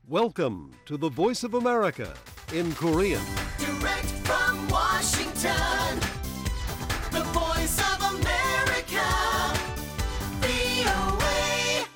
Welcome to the Voice of America in Korean. Direct from Washington, the Voice of America, VOA.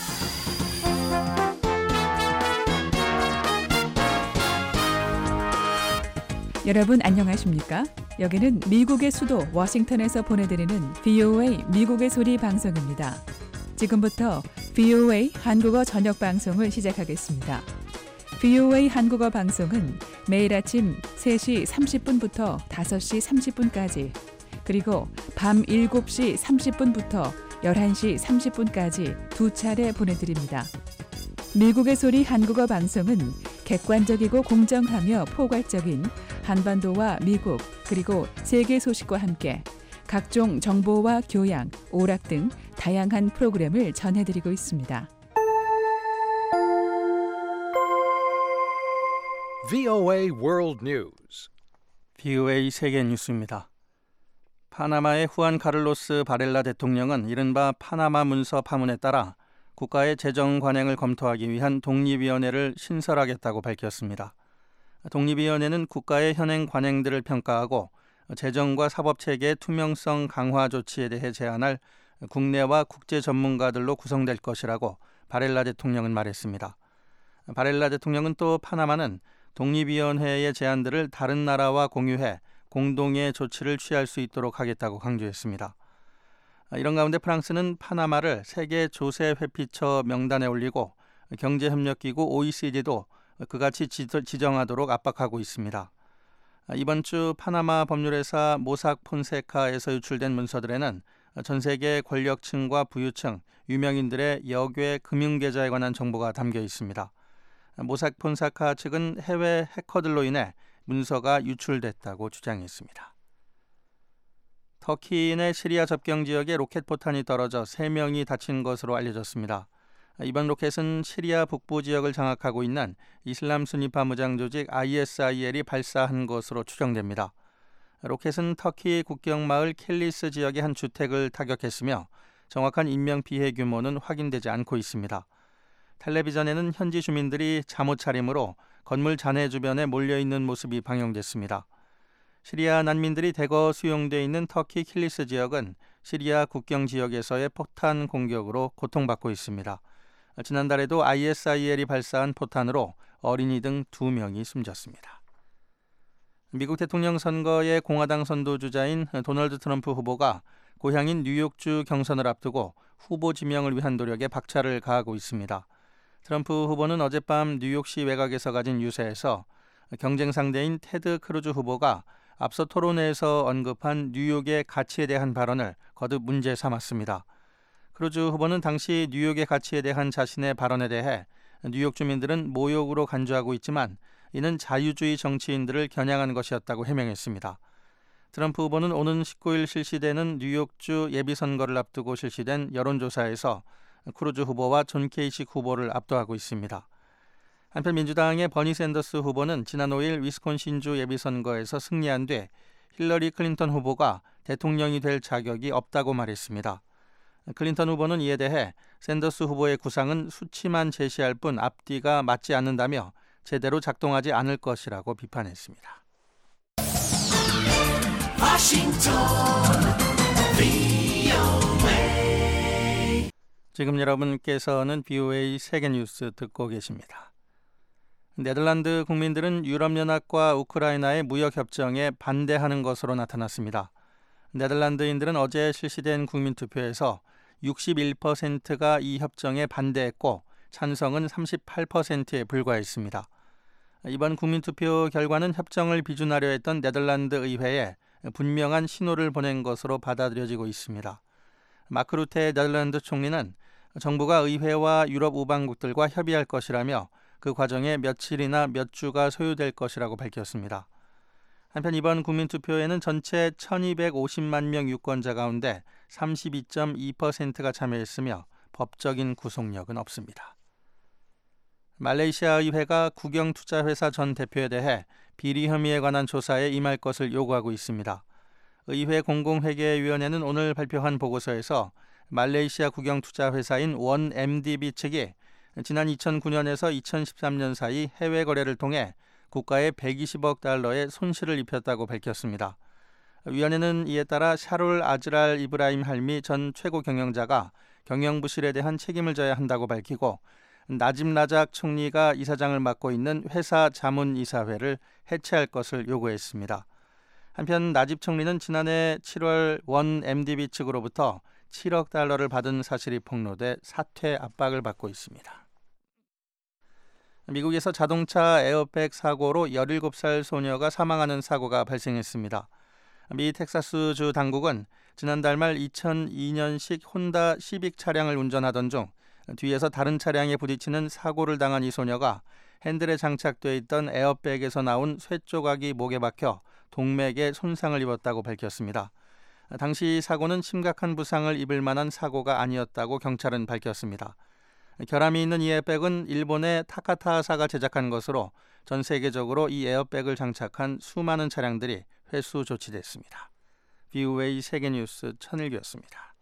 여러분 안녕하십니까? 여기는 미국의 수도 워싱턴에서 보내드리는 VOA 미국의 소리 방송입니다. 지금부터 VOA 한국어 저녁 방송을 시작하겠습니다. VOA 한국어 방송은 매일 아침 3시 30분부터 5시 30분까지 그리고 밤 7시 30분부터 11시 30분까지 두 차례 보내드립니다. 미국의 소리 한국어 방송은 객관적이고 공정하며 포괄적인 한반도와 미국 그리고 세계 소식과 함께 각종 정보와 교양, 오락 등 다양한 프로그램을 전해드리고 있습니다. VOA World News. VOA 세계 뉴스입니다. 파나마의 후안 카를로스 바렐라 대통령은 이른바 파나마 문서 파문에 따라 국가의 재정 관행을 검토하기 위한 독립위원회를 신설하겠다고 밝혔습니다. 독립위원회는 국가의 현행 관행들을 평가하고 재정과 사법체계의 투명성 강화 조치에 대해 제안할 국내와 국제 전문가들로 구성될 것이라고 바렐라 대통령은 말했습니다. 바렐라 대통령은 또 파나마는 독립위원회의 제안들을 다른 나라와 공유해 공동의 조치를 취할 수 있도록 하겠다고 강조했습니다. 이런 가운데 프랑스는 파나마를 세계 조세 회피처 명단에 올리고 경제협력기구 OECD도 그같이 지정하도록 압박하고 있습니다. 이번 주 파나마 법률회사 모삭 폰세카에서 유출된 문서들에는 전 세계 권력층과 부유층, 유명인들의 역외 금융계좌에 관한 정보가 담겨 있습니다. 모삭 폰세카 측은 해외 해커들로 인해 문서가 유출됐다고 주장했습니다. 터키 내 시리아 접경 지역에 로켓 포탄이 떨어져 3명이 다친 것으로 알려졌습니다. 이번 로켓은 시리아 북부 지역을 장악하고 있는 이슬람 순위파 무장 조직 ISIL이 발사한 것으로 추정됩니다. 로켓은 터키 국경 마을 킬리스 지역의 한 주택을 타격했으며 정확한 인명피해 규모는 확인되지 않고 있습니다. 텔레비전에는 현지 주민들이 잠옷 차림으로 건물 잔해 주변에 몰려있는 모습이 방영됐습니다. 시리아 난민들이 대거 수용돼 있는 터키 킬리스 지역은 시리아 국경 지역에서의 폭탄 공격으로 고통받고 있습니다. 지난달에도 ISIL이 발사한 포탄으로 어린이 등 2명이 숨졌습니다. 미국 대통령 선거의 공화당 선두주자인 도널드 트럼프 후보가 고향인 뉴욕주 경선을 앞두고 후보 지명을 위한 노력에 박차를 가하고 있습니다. 트럼프 후보는 어젯밤 뉴욕시 외곽에서 가진 유세에서 경쟁 상대인 테드 크루즈 후보가 앞서 토론회에서 언급한 뉴욕의 가치에 대한 발언을 거듭 문제 삼았습니다. 크루즈 후보는 당시 뉴욕의 가치에 대한 자신의 발언에 대해 뉴욕 주민들은 모욕으로 간주하고 있지만 이는 자유주의 정치인들을 겨냥한 것이었다고 해명했습니다. 트럼프 후보는 오는 19일 실시되는 뉴욕주 예비선거를 앞두고 실시된 여론조사에서 크루즈 후보와 존 케이식 후보를 압도하고 있습니다. 한편 민주당의 버니 샌더스 후보는 지난 5일 위스콘신주 예비선거에서 승리한 뒤 힐러리 클린턴 후보가 대통령이 될 자격이 없다고 말했습니다. 클린턴 후보는 이에 대해 샌더스 후보의 구상은 수치만 제시할 뿐 앞뒤가 맞지 않는다며 제대로 작동하지 않을 것이라고 비판했습니다. 지금 여러분께서는 VOA 세계뉴스 듣고 계십니다. 네덜란드 국민들은 유럽연합과 우크라이나의 무역협정에 반대하는 것으로 나타났습니다. 네덜란드인들은 어제 실시된 국민투표에서 61%가 이 협정에 반대했고 찬성은 38%에 불과했습니다. 이번 국민투표 결과는 협정을 비준하려 했던 네덜란드 의회에 분명한 신호를 보낸 것으로 받아들여지고 있습니다. 마크 루테 네덜란드 총리는 정부가 의회와 유럽 우방국들과 협의할 것이라며 그 과정에 며칠이나 몇 주가 소요될 것이라고 밝혔습니다. 한편 이번 국민투표에는 전체 1250만 명 유권자 가운데 32.2%가 참여했으며 법적인 구속력은 없습니다. 말레이시아 의회가 국영투자회사 전 대표에 대해 비리 혐의에 관한 조사에 임할 것을 요구하고 있습니다. 의회 공공회계위원회는 오늘 발표한 보고서에서 말레이시아 국영투자회사인 원 MDB 측이 지난 2009년에서 2013년 사이 해외 거래를 통해 국가에 120억 달러의 손실을 입혔다고 밝혔습니다. 위원회는 이에 따라 샤룰 아즈랄 이브라임 할미 전 최고 경영자가 경영 부실에 대한 책임을 져야 한다고 밝히고 나집 라작 총리가 이사장을 맡고 있는 회사 자문이사회를 해체할 것을 요구했습니다. 한편 나집 총리는 지난해 7월 원 MDB 측으로부터 7억 달러를 받은 사실이 폭로돼 사퇴 압박을 받고 있습니다. 미국에서 자동차 에어백 사고로 17살 소녀가 사망하는 사고가 발생했습니다. 미 텍사스주 당국은 지난달 말 2002년식 혼다 시빅 차량을 운전하던 중 뒤에서 다른 차량에 부딪히는 사고를 당한 이 소녀가 핸들에 장착돼 있던 에어백에서 나온 쇠 조각이 목에 박혀 동맥에 손상을 입었다고 밝혔습니다. 당시 사고는 심각한 부상을 입을 만한 사고가 아니었다고 경찰은 밝혔습니다. 결함이 있는 이 에어백은 일본의 타카타사가 제작한 것으로 전 세계적으로 이 에어백을 장착한 수많은 차량들이 회수 조치됐습니다. VOA 세계뉴스 천일규였습니다.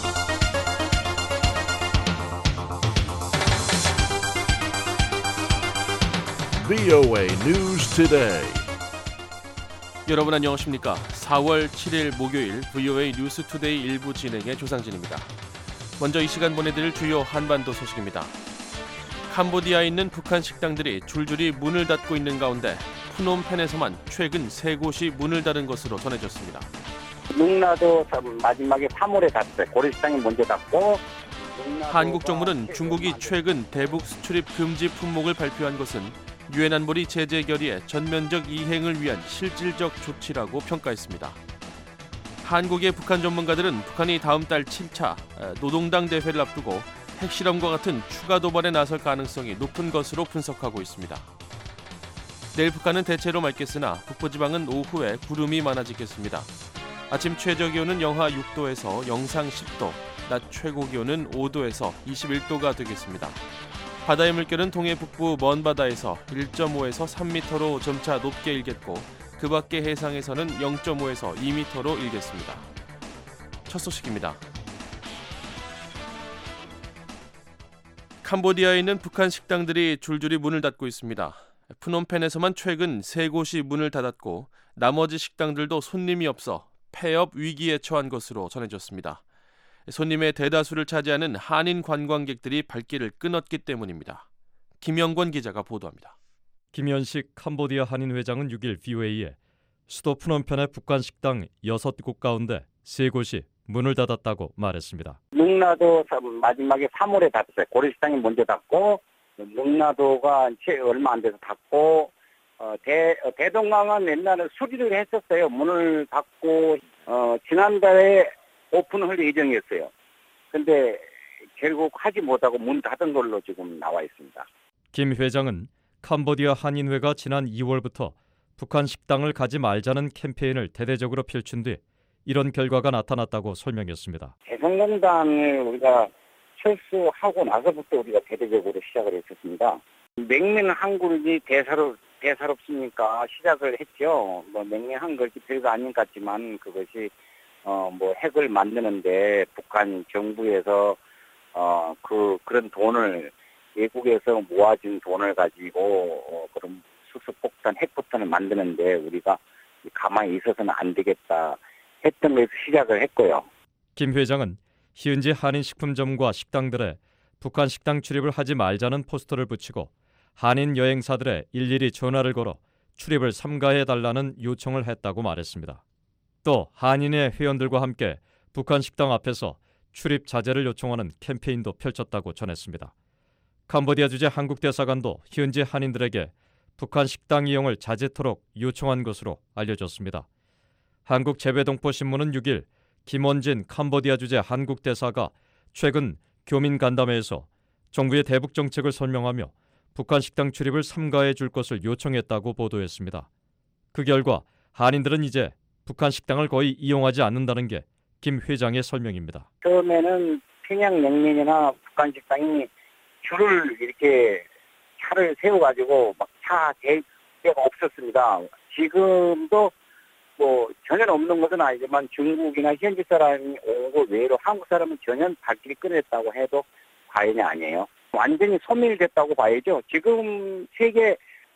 VOA News Today. 여러분 안녕하십니까? 4월 7일 목요일 VOA 뉴스 투데이 일부 진행의 조상진입니다. 먼저 이 시간 보내드릴 주요 한반도 소식입니다. 캄보디아에 있는 북한 식당들이 줄줄이 문을 닫고 있는 가운데 푸놈펜에서만 최근 3곳이 문을 닫은 것으로 전해졌습니다. 눅나도 마지막에 3월에 닫았어요. 고려식당이 먼저 닫고. 한국 정부는 중국이 최근 대북 수출입 금지 품목을 발표한 것은 유엔 안보리 제재 결의의 전면적 이행을 위한 실질적 조치라고 평가했습니다. 한국의 북한 전문가들은 북한이 다음 달 7차 노동당 대회를 앞두고 핵실험과 같은 추가 도발에 나설 가능성이 높은 것으로 분석하고 있습니다. 내일 북한은 대체로 맑겠으나 북부지방은 오후에 구름이 많아지겠습니다. 아침 최저기온은 영하 6도에서 영상 10도, 낮 최고기온은 5도에서 21도가 되겠습니다. 바다의 물결은 동해 북부 먼 바다에서 1.5에서 3m로 점차 높게 일겠고 그 밖의 해상에서는 0.5에서 2m로 일겠습니다. 첫 소식입니다. 캄보디아에 있는 북한 식당들이 줄줄이 문을 닫고 있습니다. 푸놈펜에서만 최근 3곳이 문을 닫았고 나머지 식당들도 손님이 없어 폐업 위기에 처한 것으로 전해졌습니다. 손님의 대다수를 차지하는 한인 관광객들이 발길을 끊었기 때문입니다. 김영권 기자가 보도합니다. 김현식 캄보디아 한인 회장은 6일 VOA에 수도 푸놈펜의 북한 식당 6곳 가운데 3곳이 문을 닫았다고 말했습니다. 눅나도 마지막에 3월에 닫았어요. 고려식당이 먼저 닫고 눅나도가 얼마 안 돼서 닫고 대동강은 옛날에 수리를 했었어요. 문을 닫고 지난달에 오픈할 예정이었어요. 근데 결국 하지 못하고 문 닫은 걸로 지금 나와 있습니다. 김 회장은 캄보디아 한인회가 지난 2월부터 북한 식당을 가지 말자는 캠페인을 대대적으로 펼친 뒤 이런 결과가 나타났다고 설명했습니다. 개성공단을 우리가 철수하고 나서부터 우리가 대대적으로 시작을 했었습니다. 냉면 한 그릇이 대사롭습니까? 시작을 했죠. 냉면 한 그릇이 별거 아닌 것 같지만 그것이 핵을 만드는데 북한 정부에서 그런 돈을 외국에서 모아진 돈을 가지고 그런 수소폭탄, 핵폭탄을 만드는데 우리가 가만히 있어서는 안 되겠다 했던 것에서 시작을 했고요. 김 회장은 현지 한인 식품점과 식당들에 북한 식당 출입을 하지 말자는 포스터를 붙이고 한인 여행사들에 일일이 전화를 걸어 출입을 삼가해달라는 요청을 했다고 말했습니다. 또 한인의 회원들과 함께 북한 식당 앞에서 출입 자제를 요청하는 캠페인도 펼쳤다고 전했습니다. 캄보디아 주재 한국 대사관도 현지 한인들에게 북한 식당 이용을 자제토록 요청한 것으로 알려졌습니다. 한국재배동포신문은 6일 김원진 캄보디아 주재 한국 대사가 최근 교민 간담회에서 정부의 대북 정책을 설명하며 북한 식당 출입을 삼가해 줄 것을 요청했다고 보도했습니다. 그 결과 한인들은 이제 북한 식당을 거의 이용하지 않는다는 게 김 회장의 설명입니다. 처음에는 평양냉면이나 북한 식당이 줄을 이렇게 차를 세워가지고 막 차 대기가 없었습니다. 지금도 전혀 없는 것은 아니지만 중국이나 현지 사람이 온 것 외로 한국 사람은 전혀 발길이 끊었다고 해도 과언이 아니에요. 완전히 소멸됐다고 봐야죠. 지금 세계에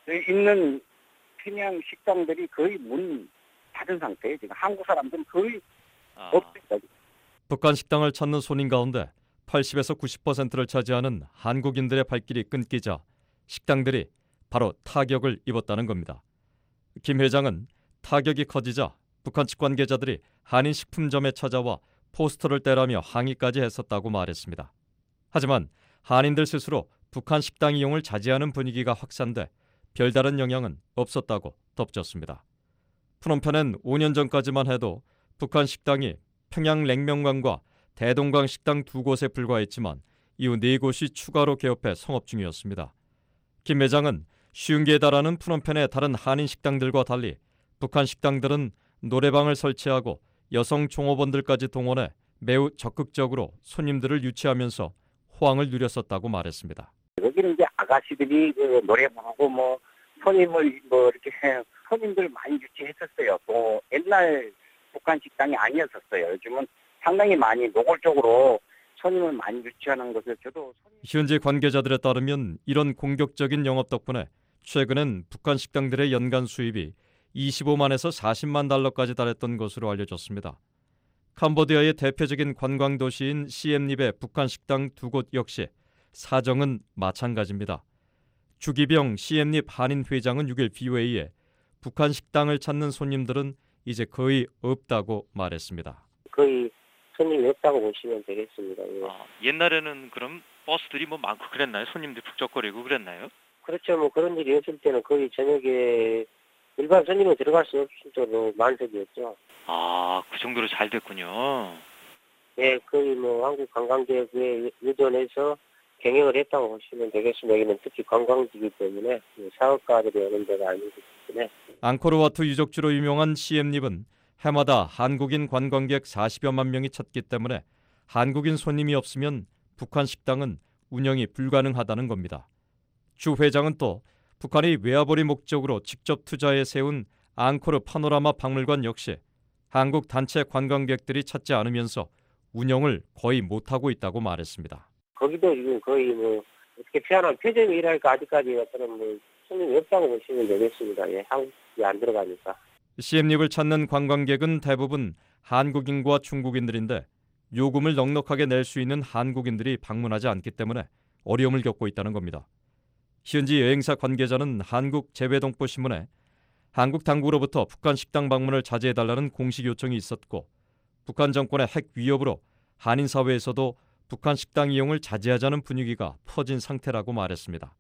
있는 평양 식당들이 거의 문 닫은 상태예요. 지금 한국 사람들은 거의 없습니다. 북한 식당을 찾는 손님 가운데 80에서 90%를 차지하는 한국인들의 발길이 끊기자 식당들이 바로 타격을 입었다는 겁니다. 김 회장은 타격이 커지자 북한 측 관계자들이 한인 식품점에 찾아와 포스터를 떼라며 항의까지 했었다고 말했습니다. 하지만 한인들 스스로 북한 식당 이용을 자제하는 분위기가 확산돼 별다른 영향은 없었다고 덧붙였습니다. 프놈펜은 5년 전까지만 해도 북한 식당이 평양 냉면관과 대동강 식당 2곳에 불과했지만 이후 4곳이 추가로 개업해 성업 중이었습니다. 김 회장은 50개에 달하는 프놈펜의 다른 한인 식당들과 달리 북한 식당들은 노래방을 설치하고 여성 종업원들까지 동원해 매우 적극적으로 손님들을 유치하면서 호황을 누렸었다고 말했습니다. 여기는 이제 아가씨들이 노래 부르고 뭐 손님을 이렇게 손님들 많이 유치했었어요. 또 옛날 북한 식당이 아니었었어요. 요즘은 상당히 많이 노골적으로 손님을 많이 유치하는 것을 저도 현지 관계자들에 따르면 이런 공격적인 영업 덕분에 최근엔 북한 식당들의 연간 수입이 25만에서 40만 달러까지 달했던 것으로 알려졌습니다. 캄보디아의 대표적인 관광도시인 시엠립의 북한 식당 2곳 역시 사정은 마찬가지입니다. 주기병 시엠립 한인 회장은 6일 BOA에 북한 식당을 찾는 손님들은 이제 거의 없다고 말했습니다. 거의 손님이 없다고 보시면 되겠습니다. 예. 옛날에는 그럼 버스들이 뭐 많고 그랬나요? 손님들이 북적거리고 그랬나요? 그렇죠. 뭐 그런 일이 없을 때는 거의 저녁에 일반 손님이 들어갈 수 없을 정도로 만석이었죠. 그 정도로 잘 됐군요. 예, 거의 뭐 한국 관광객에 의존해서 경영을 했다고 보시면 되겠습니다. 여기는 특히 관광지이기 때문에 사업가들이 오는 데가 아니기 때문에. 앙코르와트 유적지로 유명한 시엠립은 해마다 한국인 관광객 40여만 명이 찾기 때문에 한국인 손님이 없으면 북한 식당은 운영이 불가능하다는 겁니다. 주 회장은 또 북한이 외화벌이 목적으로 직접 투자해 세운 앙코르 파노라마 박물관 역시 한국 단체 관광객들이 찾지 않으면서 운영을 거의 못하고 있다고 말했습니다. 거기도 지금 거의 뭐 어떻게 표현하면 표정이랄까 아직까지 어떤 뭐 손님이 없다고 보시면 되겠습니다. 예, 한국이 안 들어가니까. 시엠립을 찾는 관광객은 대부분 한국인과 중국인들인데 요금을 넉넉하게 낼 수 있는 한국인들이 방문하지 않기 때문에 어려움을 겪고 있다는 겁니다. 현지 여행사 관계자는 한국재외동포신문에 한국 당국으로부터 북한 식당 방문을 자제해달라는 공식 요청이 있었고 북한 정권의 핵 위협으로 한인 사회에서도 북한 식당 이용을 자제하자는 분위기가 퍼진 상태라고 말했습니다.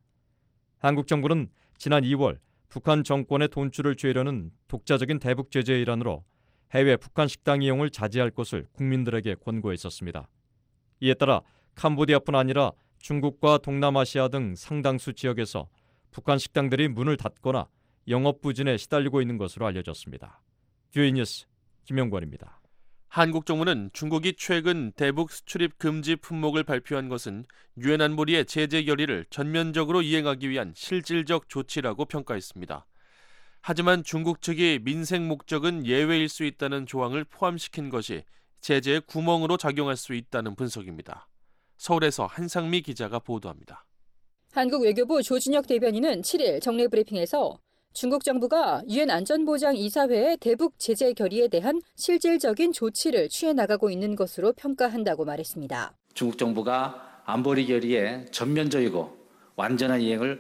한국 정부는 지난 2월 북한 정권의 돈줄을 죄려는 독자적인 대북 제재의 일환으로 해외 북한 식당 이용을 자제할 것을 국민들에게 권고했었습니다. 이에 따라 캄보디아뿐 아니라 중국과 동남아시아 등 상당수 지역에서 북한 식당들이 문을 닫거나 영업 부진에 시달리고 있는 것으로 알려졌습니다. 뷰이 뉴스 김영권입니다. 한국 정부는 중국이 최근 대북 수출입 금지 품목을 발표한 것은 유엔 안보리의 제재 결의를 전면적으로 이행하기 위한 실질적 조치라고 평가했습니다. 하지만 중국 측이 민생 목적은 예외일 수 있다는 조항을 포함시킨 것이 제재의 구멍으로 작용할 수 있다는 분석입니다. 서울에서 한상미 기자가 보도합니다. 한국 외교부 조준혁 대변인은 7일 정례 브리핑에서 중국 정부가 유엔 안전보장 이사회의 대북 제재 결의에 대한 실질적인 조치를 취해 나가고 있는 것으로 평가한다고 말했습니다. 중국 정부가 안보리 결의의 전면적이고 완전한 이행을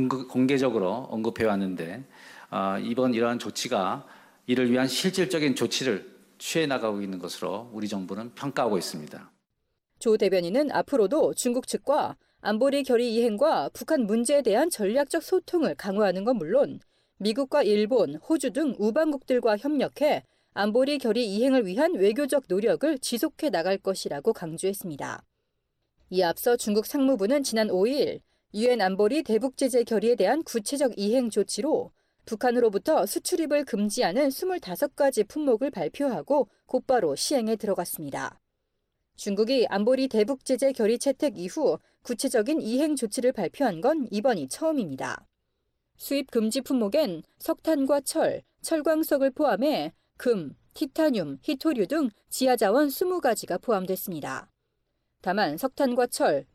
공개적으로 언급해 왔는데 이번 이러한 조치가 이를 위한 실질적인 조치를 취해 나가고 있는 것으로 우리 정부는 평가하고 있습니다. 조 대변인은 앞으로도 중국 측과 안보리 결의 이행과 북한 문제에 대한 전략적 소통을 강화하는 건 물론 미국과 일본, 호주 등 우방국들과 협력해 안보리 결의 이행을 위한 외교적 노력을 지속해 나갈 것이라고 강조했습니다. 이에 앞서 중국 상무부는 지난 5일 유엔 안보리 대북 제재 결의에 대한 구체적 이행 조치로 북한으로부터 수출입을 금지하는 25가지 품목을 발표하고 곧바로 시행에 들어갔습니다. 중국이 안보리 대북 제재 결의 채택 이후 구체적인 이행 조치를 발표한 건 이번이 처음입니다. 수입 금지 품목엔 석탄과 철, 철광석을 포함해 금, 티타늄, 히토류 등 지하자원 20가지가 포함됐습니다. 다만 석탄과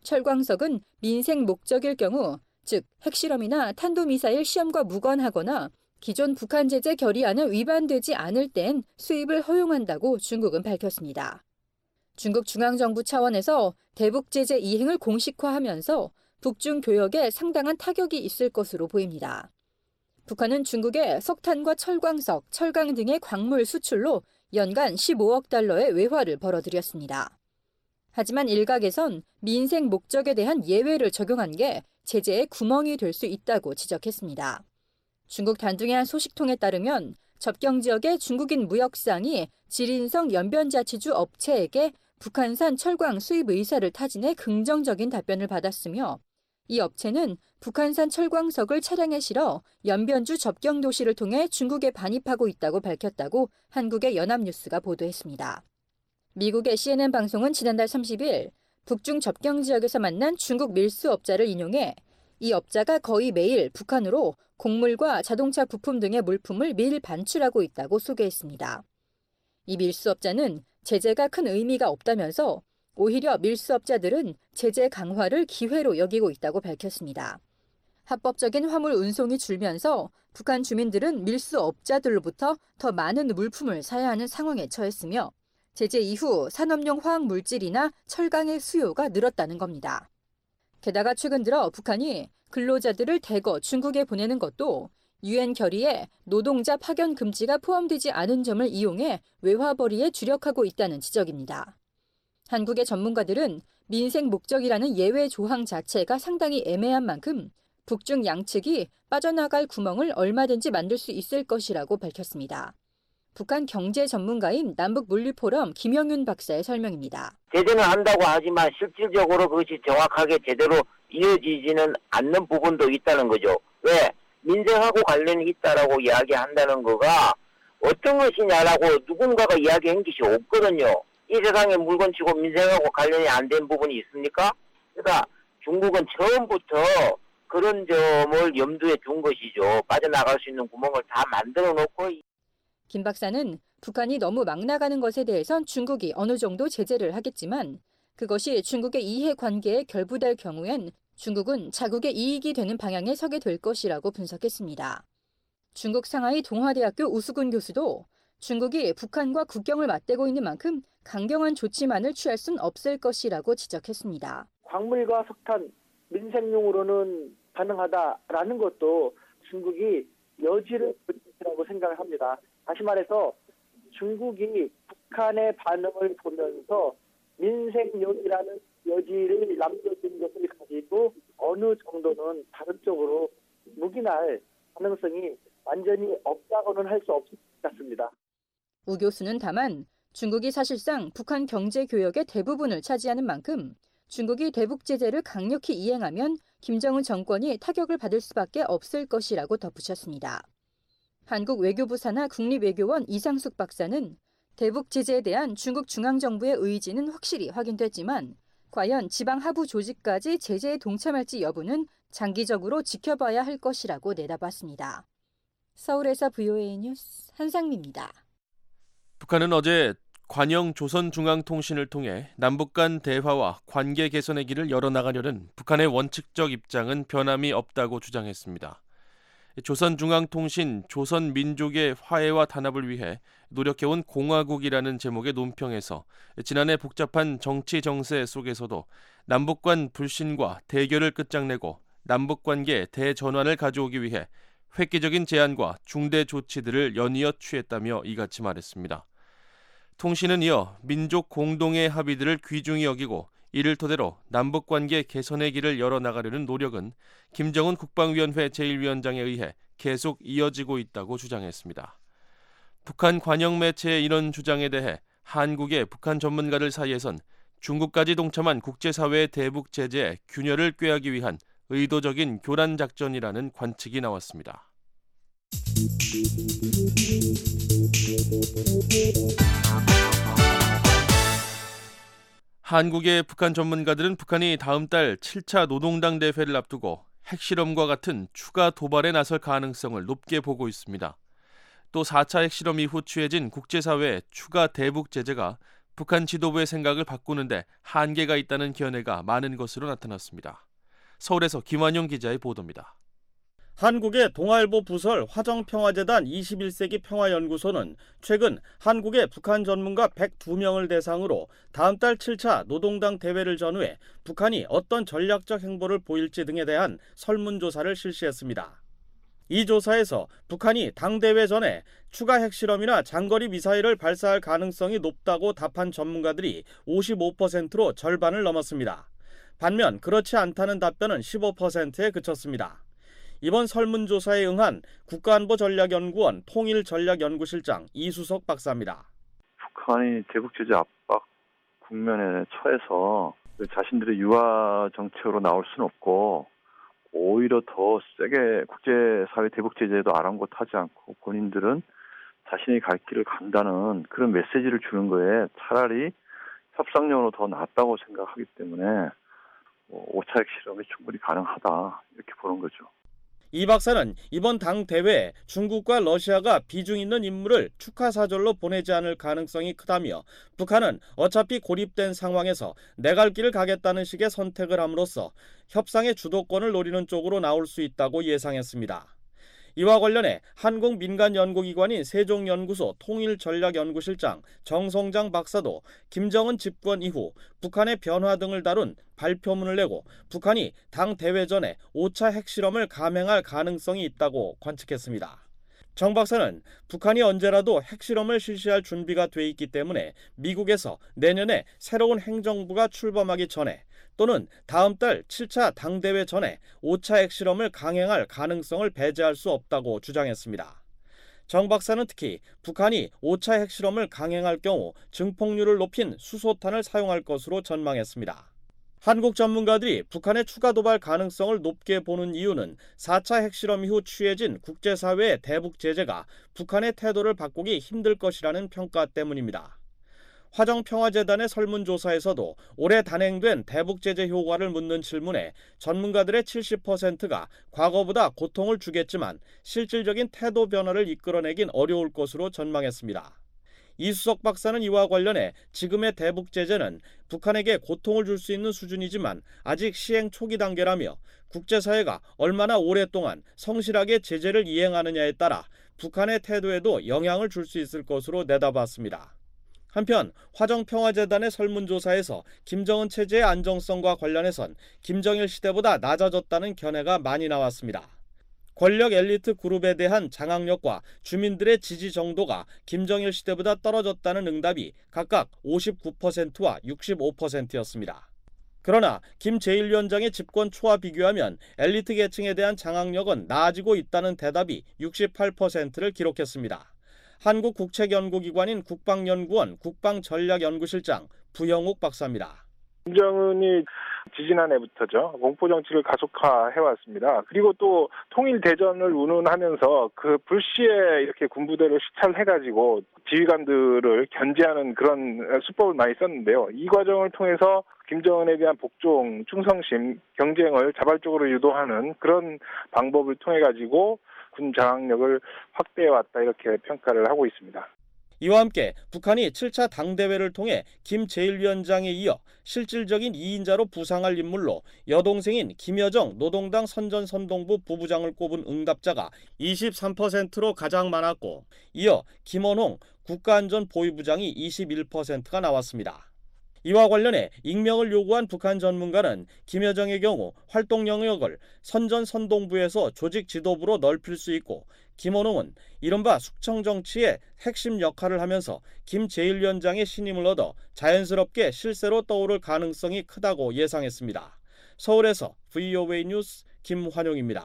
철광석은 민생 목적일 경우, 즉 핵실험이나 탄도미사일 시험과 무관하거나 기존 북한 제재 결의안에 위반되지 않을 땐 수입을 허용한다고 중국은 밝혔습니다. 중국 중앙정부 차원에서 대북 제재 이행을 공식화하면서 북중 교역에 상당한 타격이 있을 것으로 보입니다. 북한은 중국에 석탄과 철광석, 철강 등의 광물 수출로 연간 15억 달러의 외화를 벌어들였습니다. 하지만 일각에선 민생 목적에 대한 예외를 적용한 게 제재의 구멍이 될 수 있다고 지적했습니다. 중국 단둥의 한 소식통에 따르면 접경 지역의 중국인 무역상이 지린성 연변자치주 업체에게 북한산 철광 수입 의사를 타진해 긍정적인 답변을 받았으며 이 업체는 북한산 철광석을 차량에 실어 연변주 접경 도시를 통해 중국에 반입하고 있다고 밝혔다고 한국의 연합뉴스가 보도했습니다. 미국의 CNN 방송은 지난달 30일 북중 접경 지역에서 만난 중국 밀수업자를 인용해 이 업자가 거의 매일 북한으로 곡물과 자동차 부품 등의 물품을 매일 반출하고 있다고 소개했습니다. 이 밀수업자는 제재가 큰 의미가 없다면서 오히려 밀수업자들은 제재 강화를 기회로 여기고 있다고 밝혔습니다. 합법적인 화물 운송이 줄면서 북한 주민들은 밀수업자들로부터 더 많은 물품을 사야 하는 상황에 처했으며 제재 이후 산업용 화학물질이나 철강의 수요가 늘었다는 겁니다. 게다가 최근 들어 북한이 근로자들을 대거 중국에 보내는 것도 유엔 결의에 노동자 파견 금지가 포함되지 않은 점을 이용해 외화벌이에 주력하고 있다는 지적입니다. 한국의 전문가들은 민생 목적이라는 예외 조항 자체가 상당히 애매한 만큼 북중 양측이 빠져나갈 구멍을 얼마든지 만들 수 있을 것이라고 밝혔습니다. 북한 경제 전문가인 남북물리포럼 김영윤 박사의 설명입니다. 제재는 한다고 하지만 실질적으로 그것이 정확하게 제대로 이어지지는 않는 부분도 있다는 거죠. 왜? 민생하고 관련이 있다라고 이야기한다는 거가 어떤 것이냐라고 누군가가 이야기한 것이 없거든요. 이 세상에 물건치고 민생하고 관련이 안 된 부분이 있습니까? 그러니까 중국은 처음부터 그런 점을 염두에 둔 것이죠. 빠져나갈 수 있는 구멍을 다 만들어 놓고. 김 박사는 북한이 너무 막 나가는 것에 대해선 중국이 어느 정도 제재를 하겠지만 그것이 중국의 이해관계에 결부될 경우엔 중국은 자국의 이익이 되는 방향에 서게 될 것이라고 분석했습니다. 중국 상하이 동화대학교 우수근 교수도 중국이 북한과 국경을 맞대고 있는 만큼 강경한 조치만을 취할 순 없을 것이라고 지적했습니다. 광물과 석탄, 민생용으로는 가능하다라는 것도 중국이 여지를 보이라고 생각을 합니다. 다시 말해서 중국이 북한의 반응을 보면서 민생용이라는 여지를 남겨진 것을 가지고 어느 정도는 다른 쪽으로 묵인할 가능성이 완전히 없다고는 할 수 없을 것 같습니다. 우 교수는 다만 중국이 사실상 북한 경제 교역의 대부분을 차지하는 만큼 중국이 대북 제재를 강력히 이행하면 김정은 정권이 타격을 받을 수밖에 없을 것이라고 덧붙였습니다. 한국 외교부 산하 국립외교원 이상숙 박사는 대북 제재에 대한 중국 중앙정부의 의지는 확실히 확인됐지만 과연 지방 하부 조직까지 제재에 동참할지 여부는 장기적으로 지켜봐야 할 것이라고 내다봤습니다. 서울에서 VOA 뉴스 한상미입니다. 북한은 어제 관영 조선중앙통신을 통해 남북 간 대화와 관계 개선의 길을 열어나가려는 북한의 원칙적 입장은 변함이 없다고 주장했습니다. 조선중앙통신 조선민족의 화해와 단합을 위해 노력해온 공화국이라는 제목의 논평에서 지난해 복잡한 정치 정세 속에서도 남북 간 불신과 대결을 끝장내고 남북 관계 대전환을 가져오기 위해 획기적인 제안과 중대 조치들을 연이어 취했다며 이같이 말했습니다. 통신은 이어 민족 공동의 합의들을 귀중히 여기고 이를 토대로 남북관계 개선의 길을 열어나가려는 노력은 김정은 국방위원회 제1위원장에 의해 계속 이어지고 있다고 주장했습니다. 북한 관영 매체의 이런 주장에 대해 한국의 북한 전문가들 사이에선 중국까지 동참한 국제사회의 대북 제재에 균열을 꾀하기 위한 의도적인 교란 작전이라는 관측이 나왔습니다. 한국의 북한 전문가들은 북한이 다음 달 7차 노동당 대회를 앞두고 핵실험과 같은 추가 도발에 나설 가능성을 높게 보고 있습니다. 또 4차 핵실험 이후 취해진 국제사회의 추가 대북 제재가 북한 지도부의 생각을 바꾸는데 한계가 있다는 견해가 많은 것으로 나타났습니다. 서울에서 김완용 기자의 보도입니다. 한국의 동아일보 부설 화정평화재단 21세기 평화연구소는 최근 한국의 북한 전문가 102명을 대상으로 다음 달 7차 노동당 대회를 전후해 북한이 어떤 전략적 행보를 보일지 등에 대한 설문조사를 실시했습니다. 이 조사에서 북한이 당대회 전에 추가 핵실험이나 장거리 미사일을 발사할 가능성이 높다고 답한 전문가들이 55%로 절반을 넘었습니다. 반면 그렇지 않다는 답변은 15%에 그쳤습니다. 이번 설문조사에 응한 국가안보전략연구원 통일전략연구실장 이수석 박사입니다. 북한이 대북제재 압박 국면에 처해서 자신들의 유화 정책으로 나올 수는 없고 오히려 더 세게 국제사회 대북제재에도 아랑곳하지 않고 본인들은 자신이 갈 길을 간다는 그런 메시지를 주는 거에 차라리 협상용으로 더 낫다고 생각하기 때문에 5차 핵실험이 충분히 가능하다 이렇게 보는 거죠. 이 박사는 이번 당 대회에 중국과 러시아가 비중 있는 인물을 축하사절로 보내지 않을 가능성이 크다며 북한은 어차피 고립된 상황에서 내 갈 길을 가겠다는 식의 선택을 함으로써 협상의 주도권을 노리는 쪽으로 나올 수 있다고 예상했습니다. 이와 관련해 한국민간연구기관인 세종연구소 통일전략연구실장 정성장 박사도 김정은 집권 이후 북한의 변화 등을 다룬 발표문을 내고 북한이 당 대회 전에 5차 핵실험을 감행할 가능성이 있다고 관측했습니다. 정 박사는 북한이 언제라도 핵실험을 실시할 준비가 돼 있기 때문에 미국에서 내년에 새로운 행정부가 출범하기 전에 또는 다음 달 7차 당대회 전에 5차 핵실험을 강행할 가능성을 배제할 수 없다고 주장했습니다. 정 박사는 특히 북한이 5차 핵실험을 강행할 경우 증폭률을 높인 수소탄을 사용할 것으로 전망했습니다. 한국 전문가들이 북한의 추가 도발 가능성을 높게 보는 이유는 4차 핵실험 이후 취해진 국제사회의 대북 제재가 북한의 태도를 바꾸기 힘들 것이라는 평가 때문입니다. 화정평화재단의 설문조사에서도 올해 단행된 대북제재 효과를 묻는 질문에 전문가들의 70%가 과거보다 고통을 주겠지만 실질적인 태도 변화를 이끌어내긴 어려울 것으로 전망했습니다. 이수석 박사는 이와 관련해 지금의 대북제재는 북한에게 고통을 줄 수 있는 수준이지만 아직 시행 초기 단계라며 국제사회가 얼마나 오랫동안 성실하게 제재를 이행하느냐에 따라 북한의 태도에도 영향을 줄 수 있을 것으로 내다봤습니다. 한편 화정평화재단의 설문조사에서 김정은 체제의 안정성과 관련해선 김정일 시대보다 낮아졌다는 견해가 많이 나왔습니다. 권력 엘리트 그룹에 대한 장악력과 주민들의 지지 정도가 김정일 시대보다 떨어졌다는 응답이 각각 59%와 65%였습니다. 그러나 김 제1위원장의 집권 초와 비교하면 엘리트 계층에 대한 장악력은 나아지고 있다는 대답이 68%를 기록했습니다. 한국국책연구기관인 국방연구원 국방전략연구실장 부형욱 박사입니다. 김정은이 지지난해부터죠. 공포정치를 가속화해왔습니다. 그리고 또 통일대전을 운운하면서 그 불시에 이렇게 군부대를 시찰해가지고 지휘관들을 견제하는 그런 수법을 많이 썼는데요. 이 과정을 통해서 김정은에 대한 복종, 충성심, 경쟁을 자발적으로 유도하는 그런 방법을 통해가지고 군 장악력을 확대해왔다 이렇게 평가를 하고 있습니다. 이와 함께 북한이 7차 당대회를 통해 김 제1위원장에 이어 실질적인 2인자로 부상할 인물로 여동생인 김여정 노동당 선전선동부 부부장을 꼽은 응답자가 23%로 가장 많았고 이어 김원홍 국가안전보위부장이 21%가 나왔습니다. 이와 관련해 익명을 요구한 북한 전문가는 김여정의 경우 활동 영역을 선전선동부에서 조직 지도부로 넓힐 수 있고 김원홍은 이른바 숙청정치의 핵심 역할을 하면서 김 제1위원장의 신임을 얻어 자연스럽게 실세로 떠오를 가능성이 크다고 예상했습니다. 서울에서 VOA 뉴스 김환용입니다.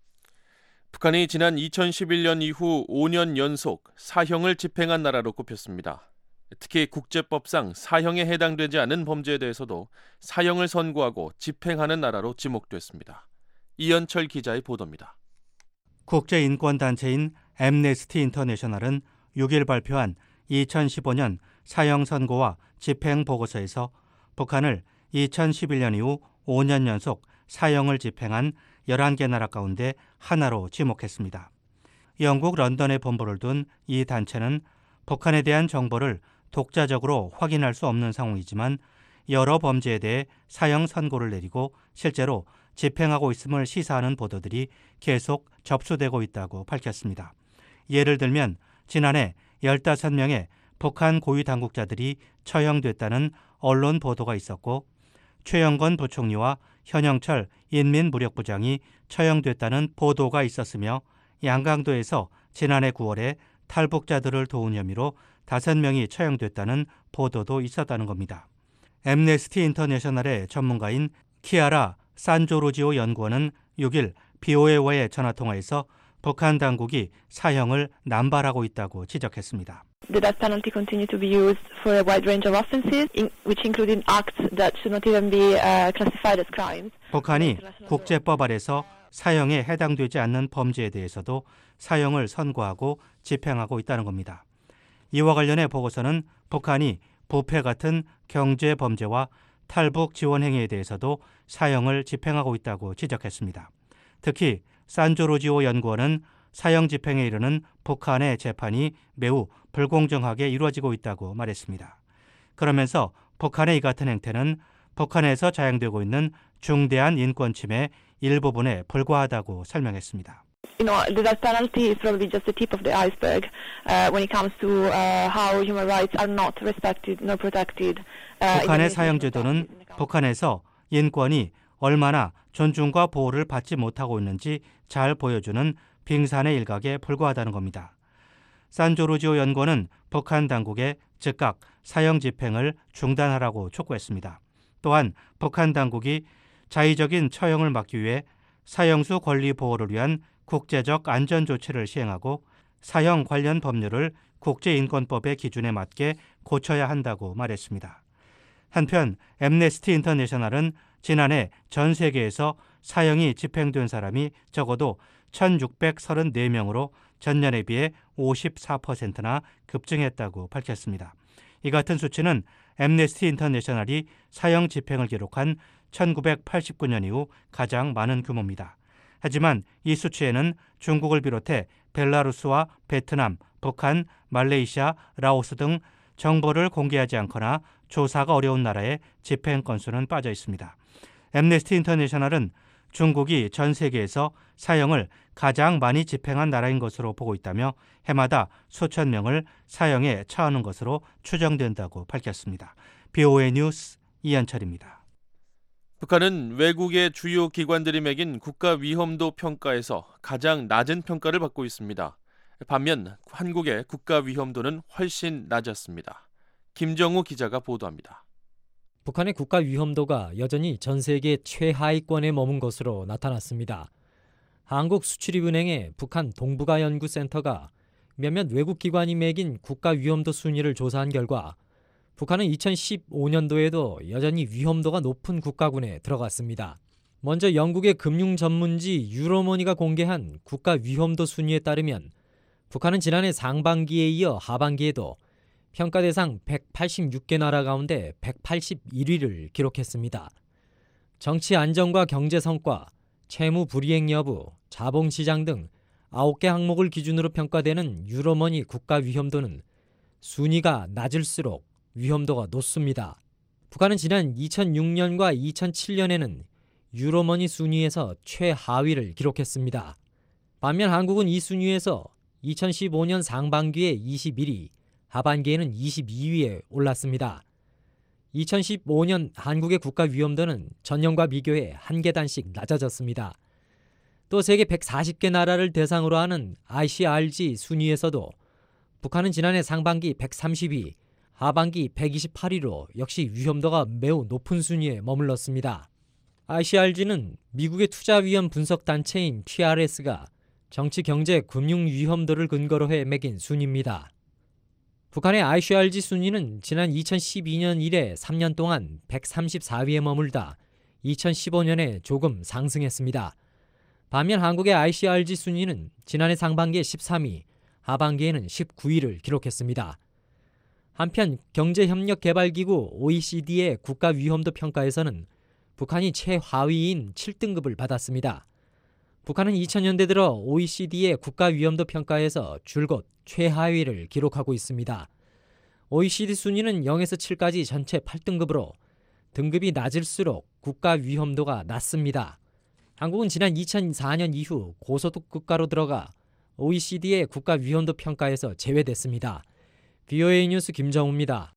북한이 지난 2011년 이후 5년 연속 사형을 집행한 나라로 꼽혔습니다. 특히 국제법상 사형에 해당되지 않은 범죄에 대해서도 사형을 선고하고 집행하는 나라로 지목됐습니다. 이현철 기자의 보도입니다. 국제인권단체인 앰네스티 인터내셔널은 6일 발표한 2015년 사형 선고와 집행 보고서에서 북한을 2011년 이후 5년 연속 사형을 집행한 11개 나라 가운데 하나로 지목했습니다. 영국 런던에 본부를 둔 이 단체는 북한에 대한 정보를 독자적으로 확인할 수 없는 상황이지만 여러 범죄에 대해 사형 선고를 내리고 실제로 집행하고 있음을 시사하는 보도들이 계속 접수되고 있다고 밝혔습니다. 예를 들면 지난해 15명의 북한 고위 당국자들이 처형됐다는 언론 보도가 있었고 최영건 부총리와 현영철 인민무력부장이 처형됐다는 보도가 있었으며 양강도에서 지난해 9월에 탈북자들을 도운 혐의로 5명이 처형됐다는 보도도 있었다는 겁니다. 앰네스티 인터내셔널의 전문가인 키아라 산조로지오 연구원은 6일 BOA와의 전화통화에서 북한 당국이 사형을 남발하고 있다고 지적했습니다. The death penalty continued to be used for a wide range of offenses, which included acts that should not even be classified as crimes. 북한이 국제법 아래서 사형에 해당되지 않는 범죄에 대해서도 사형을 선고하고 집행하고 있다는 겁니다. 이와 관련해 보고서는 북한이 부패 같은 경제 범죄와 탈북 지원 행위에 대해서도 사형을 집행하고 있다고 지적했습니다. 특히 산조로지오 연구원은 사형 집행에 이르는 북한의 재판이 매우 불공정하게 이루어지고 있다고 말했습니다. 그러면서 북한의 이 같은 행태는 북한에서 자행되고 있는 중대한 인권 침해 일부분에 불과하다고 설명했습니다. The death penalty is probably just the tip of the iceberg when it comes to how human rights are not respected nor protected. 북한의 사형제도는 북한에서 인권이 얼마나 존중과 보호를 받지 못하고 있는지 잘 보여주는 빙산의 일각에 불과하다는 겁니다. 산조로지오 연구원은 북한 당국에 즉각 사형 집행을 중단하라고 촉구했습니다. 또한 북한 당국이 자의적인 처형을 막기 위해 사형수 권리 보호를 위한 국제적 안전 조치를 시행하고 사형 관련 법률을 국제인권법의 기준에 맞게 고쳐야 한다고 말했습니다. 한편 앰네스티 인터내셔널은 지난해 전 세계에서 사형이 집행된 사람이 적어도 1,634명으로 전년에 비해 54%나 급증했다고 밝혔습니다. 이 같은 수치는 앰네스티 인터내셔널이 사형 집행을 기록한 1989년 이후 가장 많은 규모입니다. 하지만 이 수치에는 중국을 비롯해 벨라루스와 베트남, 북한, 말레이시아, 라오스 등 정보를 공개하지 않거나 조사가 어려운 나라의 집행 건수는 빠져 있습니다. 앰네스티 인터내셔널은 중국이 전 세계에서 사형을 가장 많이 집행한 나라인 것으로 보고 있다며 해마다 수천 명을 사형에 처하는 것으로 추정된다고 밝혔습니다. BOA 뉴스 이현철입니다. 북한은 외국의 주요 기관들이 매긴 국가 위험도 평가에서 가장 낮은 평가를 받고 있습니다. 반면 한국의 국가 위험도는 훨씬 낮았습니다. 김정우 기자가 보도합니다. 북한의 국가 위험도가 여전히 전 세계 최하위권에 머문 것으로 나타났습니다. 한국수출입은행의 북한 동북아연구센터가 몇몇 외국 기관이 매긴 국가 위험도 순위를 조사한 결과 북한은 2015년도에도 여전히 위험도가 높은 국가군에 들어갔습니다. 먼저 영국의 금융 전문지 유로머니가 공개한 국가 위험도 순위에 따르면 북한은 지난해 상반기에 이어 하반기에도 평가 대상 186개 나라 가운데 181위를 기록했습니다. 정치 안정과 경제 성과, 채무 불이행 여부, 자본시장 등 9개 항목을 기준으로 평가되는 유로머니 국가 위험도는 순위가 낮을수록 위험도가 높습니다. 북한은 지난 2006년과 2007년에는 유로머니 순위에서 최하위를 기록했습니다. 반면 한국은 이 순위에서 2015년 상반기에 21위, 하반기에는 22위에 올랐습니다. 2015년 한국의 국가 위험도는 전년과 비교해 한 계단씩 낮아졌습니다. 또 세계 140개 나라를 대상으로 하는 ICRG 순위에서도 북한은 지난해 상반기 130위, 하반기 128위로 역시 위험도가 매우 높은 순위에 머물렀습니다. ICRG는 미국의 투자위험 분석단체인 TRS가 정치, 경제, 금융 위험도를 근거로 해 매긴 순위입니다. 북한의 ICRG 순위는 지난 2012년 이래 3년 동안 134위에 머물다 2015년에 조금 상승했습니다. 반면 한국의 ICRG 순위는 지난해 상반기에 13위, 하반기에는 19위를 기록했습니다. 한편 경제협력개발기구 OECD의 국가 위험도 평가에서는 북한이 최하위인 7등급을 받았습니다. 북한은 2000년대 들어 OECD의 국가 위험도 평가에서 줄곧 최하위를 기록하고 있습니다. OECD 순위는 0에서 7까지 전체 8등급으로 등급이 낮을수록 국가 위험도가 낮습니다. 한국은 지난 2004년 이후 고소득 국가로 들어가 OECD의 국가 위험도 평가에서 제외됐습니다. VOA 뉴스 김정우입니다.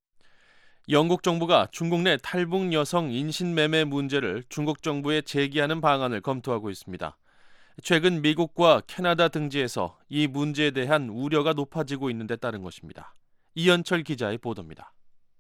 영국 정부가 중국 내 탈북 여성 인신매매 문제를 중국 정부에 제기하는 방안을 검토하고 있습니다. 최근 미국과 캐나다 등지에서 이 문제에 대한 우려가 높아지고 있는 데 따른 것입니다. 이현철 기자의 보도입니다.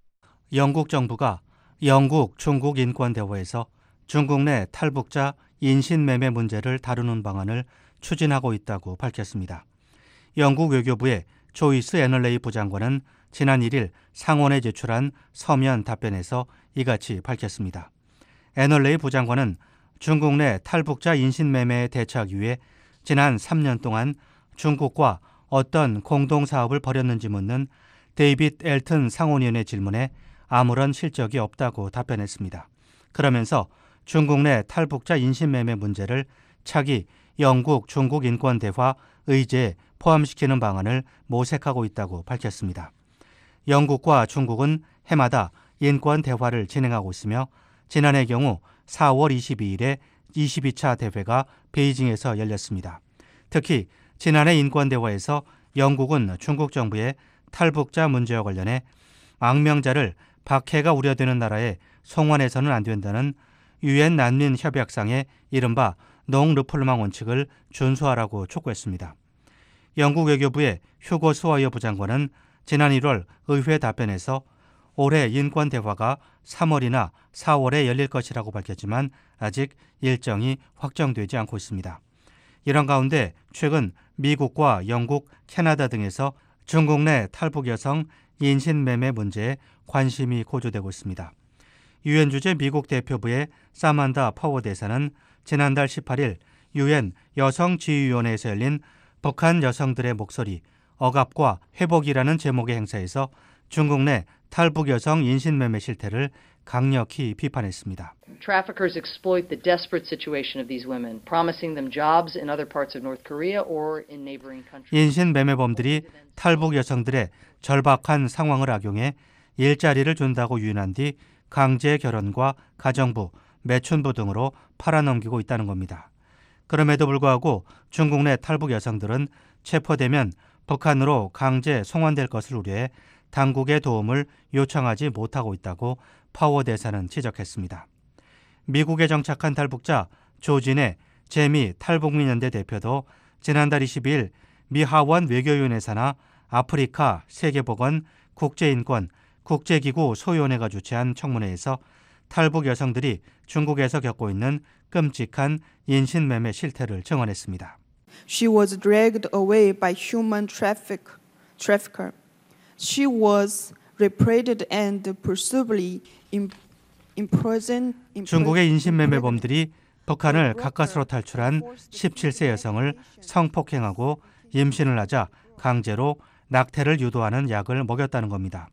영국 정부가 영국 중국 인권대화에서 중국 내 탈북자 인신매매 문제를 다루는 방안을 추진하고 있다고 밝혔습니다. 영국 외교부의 조이스 애널레이 부장관은 지난 1일 상원에 제출한 서면 답변에서 이같이 밝혔습니다. 애널레이 부장관은 중국 내 탈북자 인신매매에 대처하기 위해 지난 3년 동안 중국과 어떤 공동사업을 벌였는지 묻는 데이빗 엘튼 상원의원의 질문에 아무런 실적이 없다고 답변했습니다. 그러면서 중국 내 탈북자 인신매매 문제를 차기 영국 중국 인권대화 의제에 포함시키는 방안을 모색하고 있다고 밝혔습니다. 영국과 중국은 해마다 인권대화를 진행하고 있으며 지난해 경우 4월 22일에 22차 대회가 베이징에서 열렸습니다. 특히 지난해 인권대화에서 영국은 중국 정부의 탈북자 문제와 관련해 망명자를 박해가 우려되는 나라에 송환해서는 안 된다는 유엔 난민협약상의 이른바 농르폴망 원칙을 준수하라고 촉구했습니다. 영국 외교부의 휴고 스와이어 부장관은 지난 1월 의회 답변에서 올해 인권대화가 3월이나 4월에 열릴 것이라고 밝혔지만 아직 일정이 확정되지 않고 있습니다. 이런 가운데 최근 미국과 영국, 캐나다 등에서 중국 내 탈북 여성 인신매매 문제에 관심이 고조되고 있습니다. 유엔 주재 미국 대표부의 사만다 파워 대사는 지난달 18일 유엔 여성지휘위원회에서 열린 북한 여성들의 목소리, 억압과 회복이라는 제목의 행사에서 중국 내 탈북 여성 인신매매 실태를 강력히 비판했습니다. Traffickers exploit the desperate situation of these women, promising them jobs in other parts of North Korea or in neighboring countries. 인신매매범들이 탈북 여성들의 절박한 상황을 악용해 일자리를 준다고 유인한 뒤 강제 결혼과 가정부, 매춘부 등으로 팔아넘기고 있다는 겁니다. 그럼에도 불구하고 중국 내 탈북 여성들은 체포되면 북한으로 강제 송환될 것을 우려해 당국의 도움을 요청하지 못하고 있다고 파워 대사는 지적했습니다. 미국에 정착한 탈북자 조진의 재미 탈북민연대 대표도 지난달 22일 미 하원 외교위원회 산하 아프리카 세계보건 국제인권 국제기구 소위원회가 주최한 청문회에서 탈북 여성들이 중국에서 겪고 있는 끔찍한 인신매매 실태를 증언했습니다. She was dragged away by human trafficker. She was reparaded and forcibly imprisoned. 중국의 인신매매범들이 북한을 가까스로 탈출한 17세 여성을 성폭행하고 임신을 하자 강제로 낙태를 유도하는 약을 먹였다는 겁니다.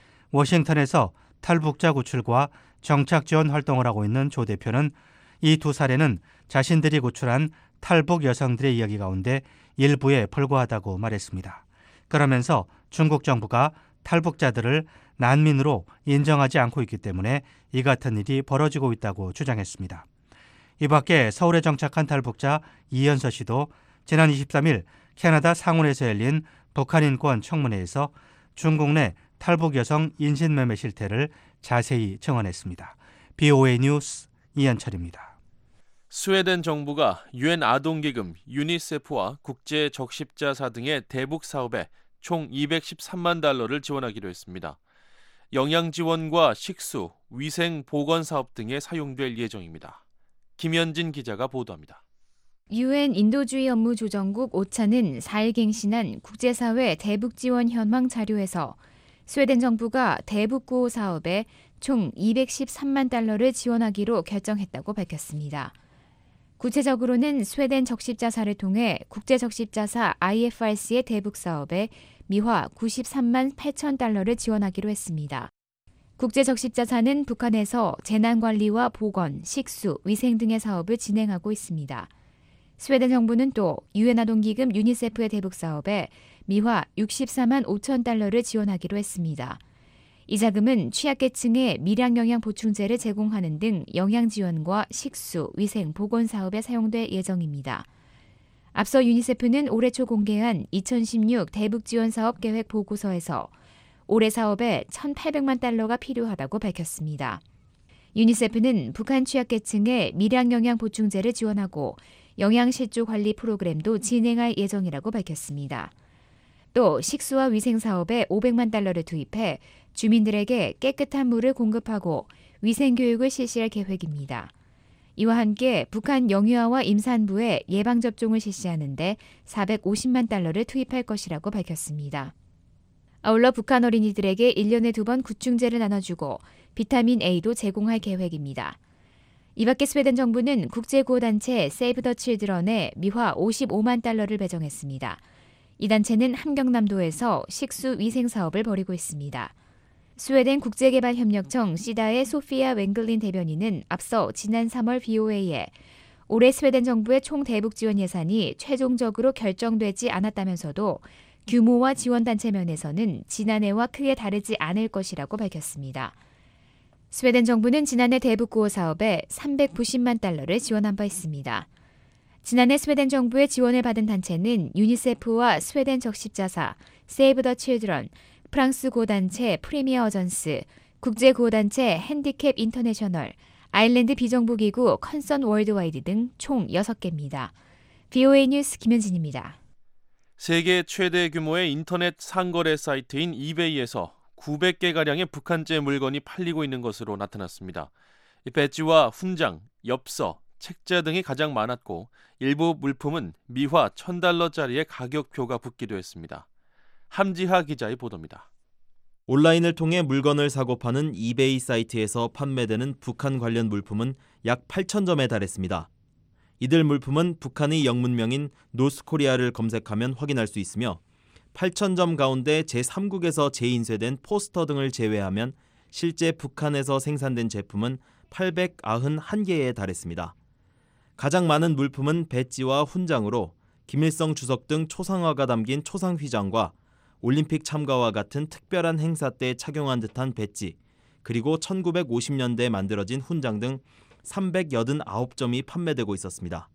워싱턴에서 탈북자 구출과 정착 지원 활동을 하고 있는 조 대표는 이 두 사례는 자신들이 구출한 탈북 여성들의 이야기 가운데 일부에 불과하다고 말했습니다. 그러면서 중국 정부가 탈북자들을 난민으로 인정하지 않고 있기 때문에 이 같은 일이 벌어지고 있다고 주장했습니다. 이 밖에 서울에 정착한 탈북자 이현서 씨도 지난 23일 캐나다 상원에서 열린 북한 인권 청문회에서 중국 내 탈북 여성 인신매매 실태를 자세히 증언했습니다. BOA 뉴스 이현철입니다. 스웨덴 정부가 유엔 아동기금 유니세프와 국제적십자사 등의 대북 사업에 총 213만 달러를 지원하기로 했습니다. 영양 지원과 식수, 위생, 보건 사업 등에 사용될 예정입니다. 김현진 기자가 보도합니다. 유엔 인도주의 업무조정국 오차는 4일 갱신한 국제사회 대북 지원 현황 자료에서 스웨덴 정부가 대북 구호 사업에 총 213만 달러를 지원하기로 결정했다고 밝혔습니다. 구체적으로는 스웨덴 적십자사를 통해 국제적십자사 IFRC의 대북 사업에 미화 93만 8천 달러를 지원하기로 했습니다. 국제적십자사는 북한에서 재난관리와 보건, 식수, 위생 등의 사업을 진행하고 있습니다. 스웨덴 정부는 또 유엔 아동기금 유니세프의 대북 사업에 미화 64만 5천 달러를 지원하기로 했습니다. 이 자금은 취약계층에 밀양영양 보충제를 제공하는 등 영양 지원과 식수, 위생, 보건 사업에 사용될 예정입니다. 앞서 유니세프는 올해 초 공개한 2016 대북지원사업 계획 보고서에서 올해 사업에 1,800만 달러가 필요하다고 밝혔습니다. 유니세프는 북한 취약계층에 밀양영양 보충제를 지원하고 영양실조 관리 프로그램도 진행할 예정이라고 밝혔습니다. 또 식수와 위생 사업에 500만 달러를 투입해 주민들에게 깨끗한 물을 공급하고 위생 교육을 실시할 계획입니다. 이와 함께 북한 영유아와 임산부의 예방접종을 실시하는 데 450만 달러를 투입할 것이라고 밝혔습니다. 아울러 북한 어린이들에게 1년에 2번 구충제를 나눠주고 비타민 A도 제공할 계획입니다. 이 밖에 스웨덴 정부는 국제구호단체 세이브 더 칠드런에 미화 55만 달러를 배정했습니다. 이 단체는 함경남도에서 식수 위생 사업을 벌이고 있습니다. 스웨덴 국제개발협력청 시다의 소피아 웬글린 대변인은 앞서 지난 3월 BOA에 올해 스웨덴 정부의 총 대북 지원 예산이 최종적으로 결정되지 않았다면서도 규모와 지원 단체 면에서는 지난해와 크게 다르지 않을 것이라고 밝혔습니다. 스웨덴 정부는 지난해 대북 구호 사업에 390만 달러를 지원한 바 있습니다. 지난해 스웨덴 정부의 지원을 받은 단체는 유니세프와 스웨덴 적십자사, 세이브 더 칠드런, 프랑스 구호단체 프리미어 어전스, 국제구호단체 핸디캡 인터내셔널, 아일랜드 비정부기구 컨선 월드와이드 등 총 6개입니다. BOA 뉴스 김현진입니다. 세계 최대 규모의 인터넷 상거래 사이트인 이베이에서 900개가량의 북한제 물건이 팔리고 있는 것으로 나타났습니다. 이 배지와 훈장, 엽서, 책자 등이 가장 많았고 일부 물품은 미화 1,000달러짜리의 가격표가 붙기도 했습니다. 함지하 기자의 보도입니다. 온라인을 통해 물건을 사고 파는 이베이 사이트에서 판매되는 북한 관련 물품은 약 8,000점에 달했습니다. 이들 물품은 북한의 영문명인 노스코리아를 검색하면 확인할 수 있으며 8,000점 가운데 제3국에서 재인쇄된 포스터 등을 제외하면 실제 북한에서 생산된 제품은 891개에 달했습니다. 가장 많은 물품은 배지와 훈장으로 김일성 주석 등 초상화가 담긴 초상휘장과 올림픽 참가와 같은 특별한 행사 때 착용한 듯한 배지, 그리고 1950년대에 만들어진 훈장 등 389점이 판매되고 있었습니다.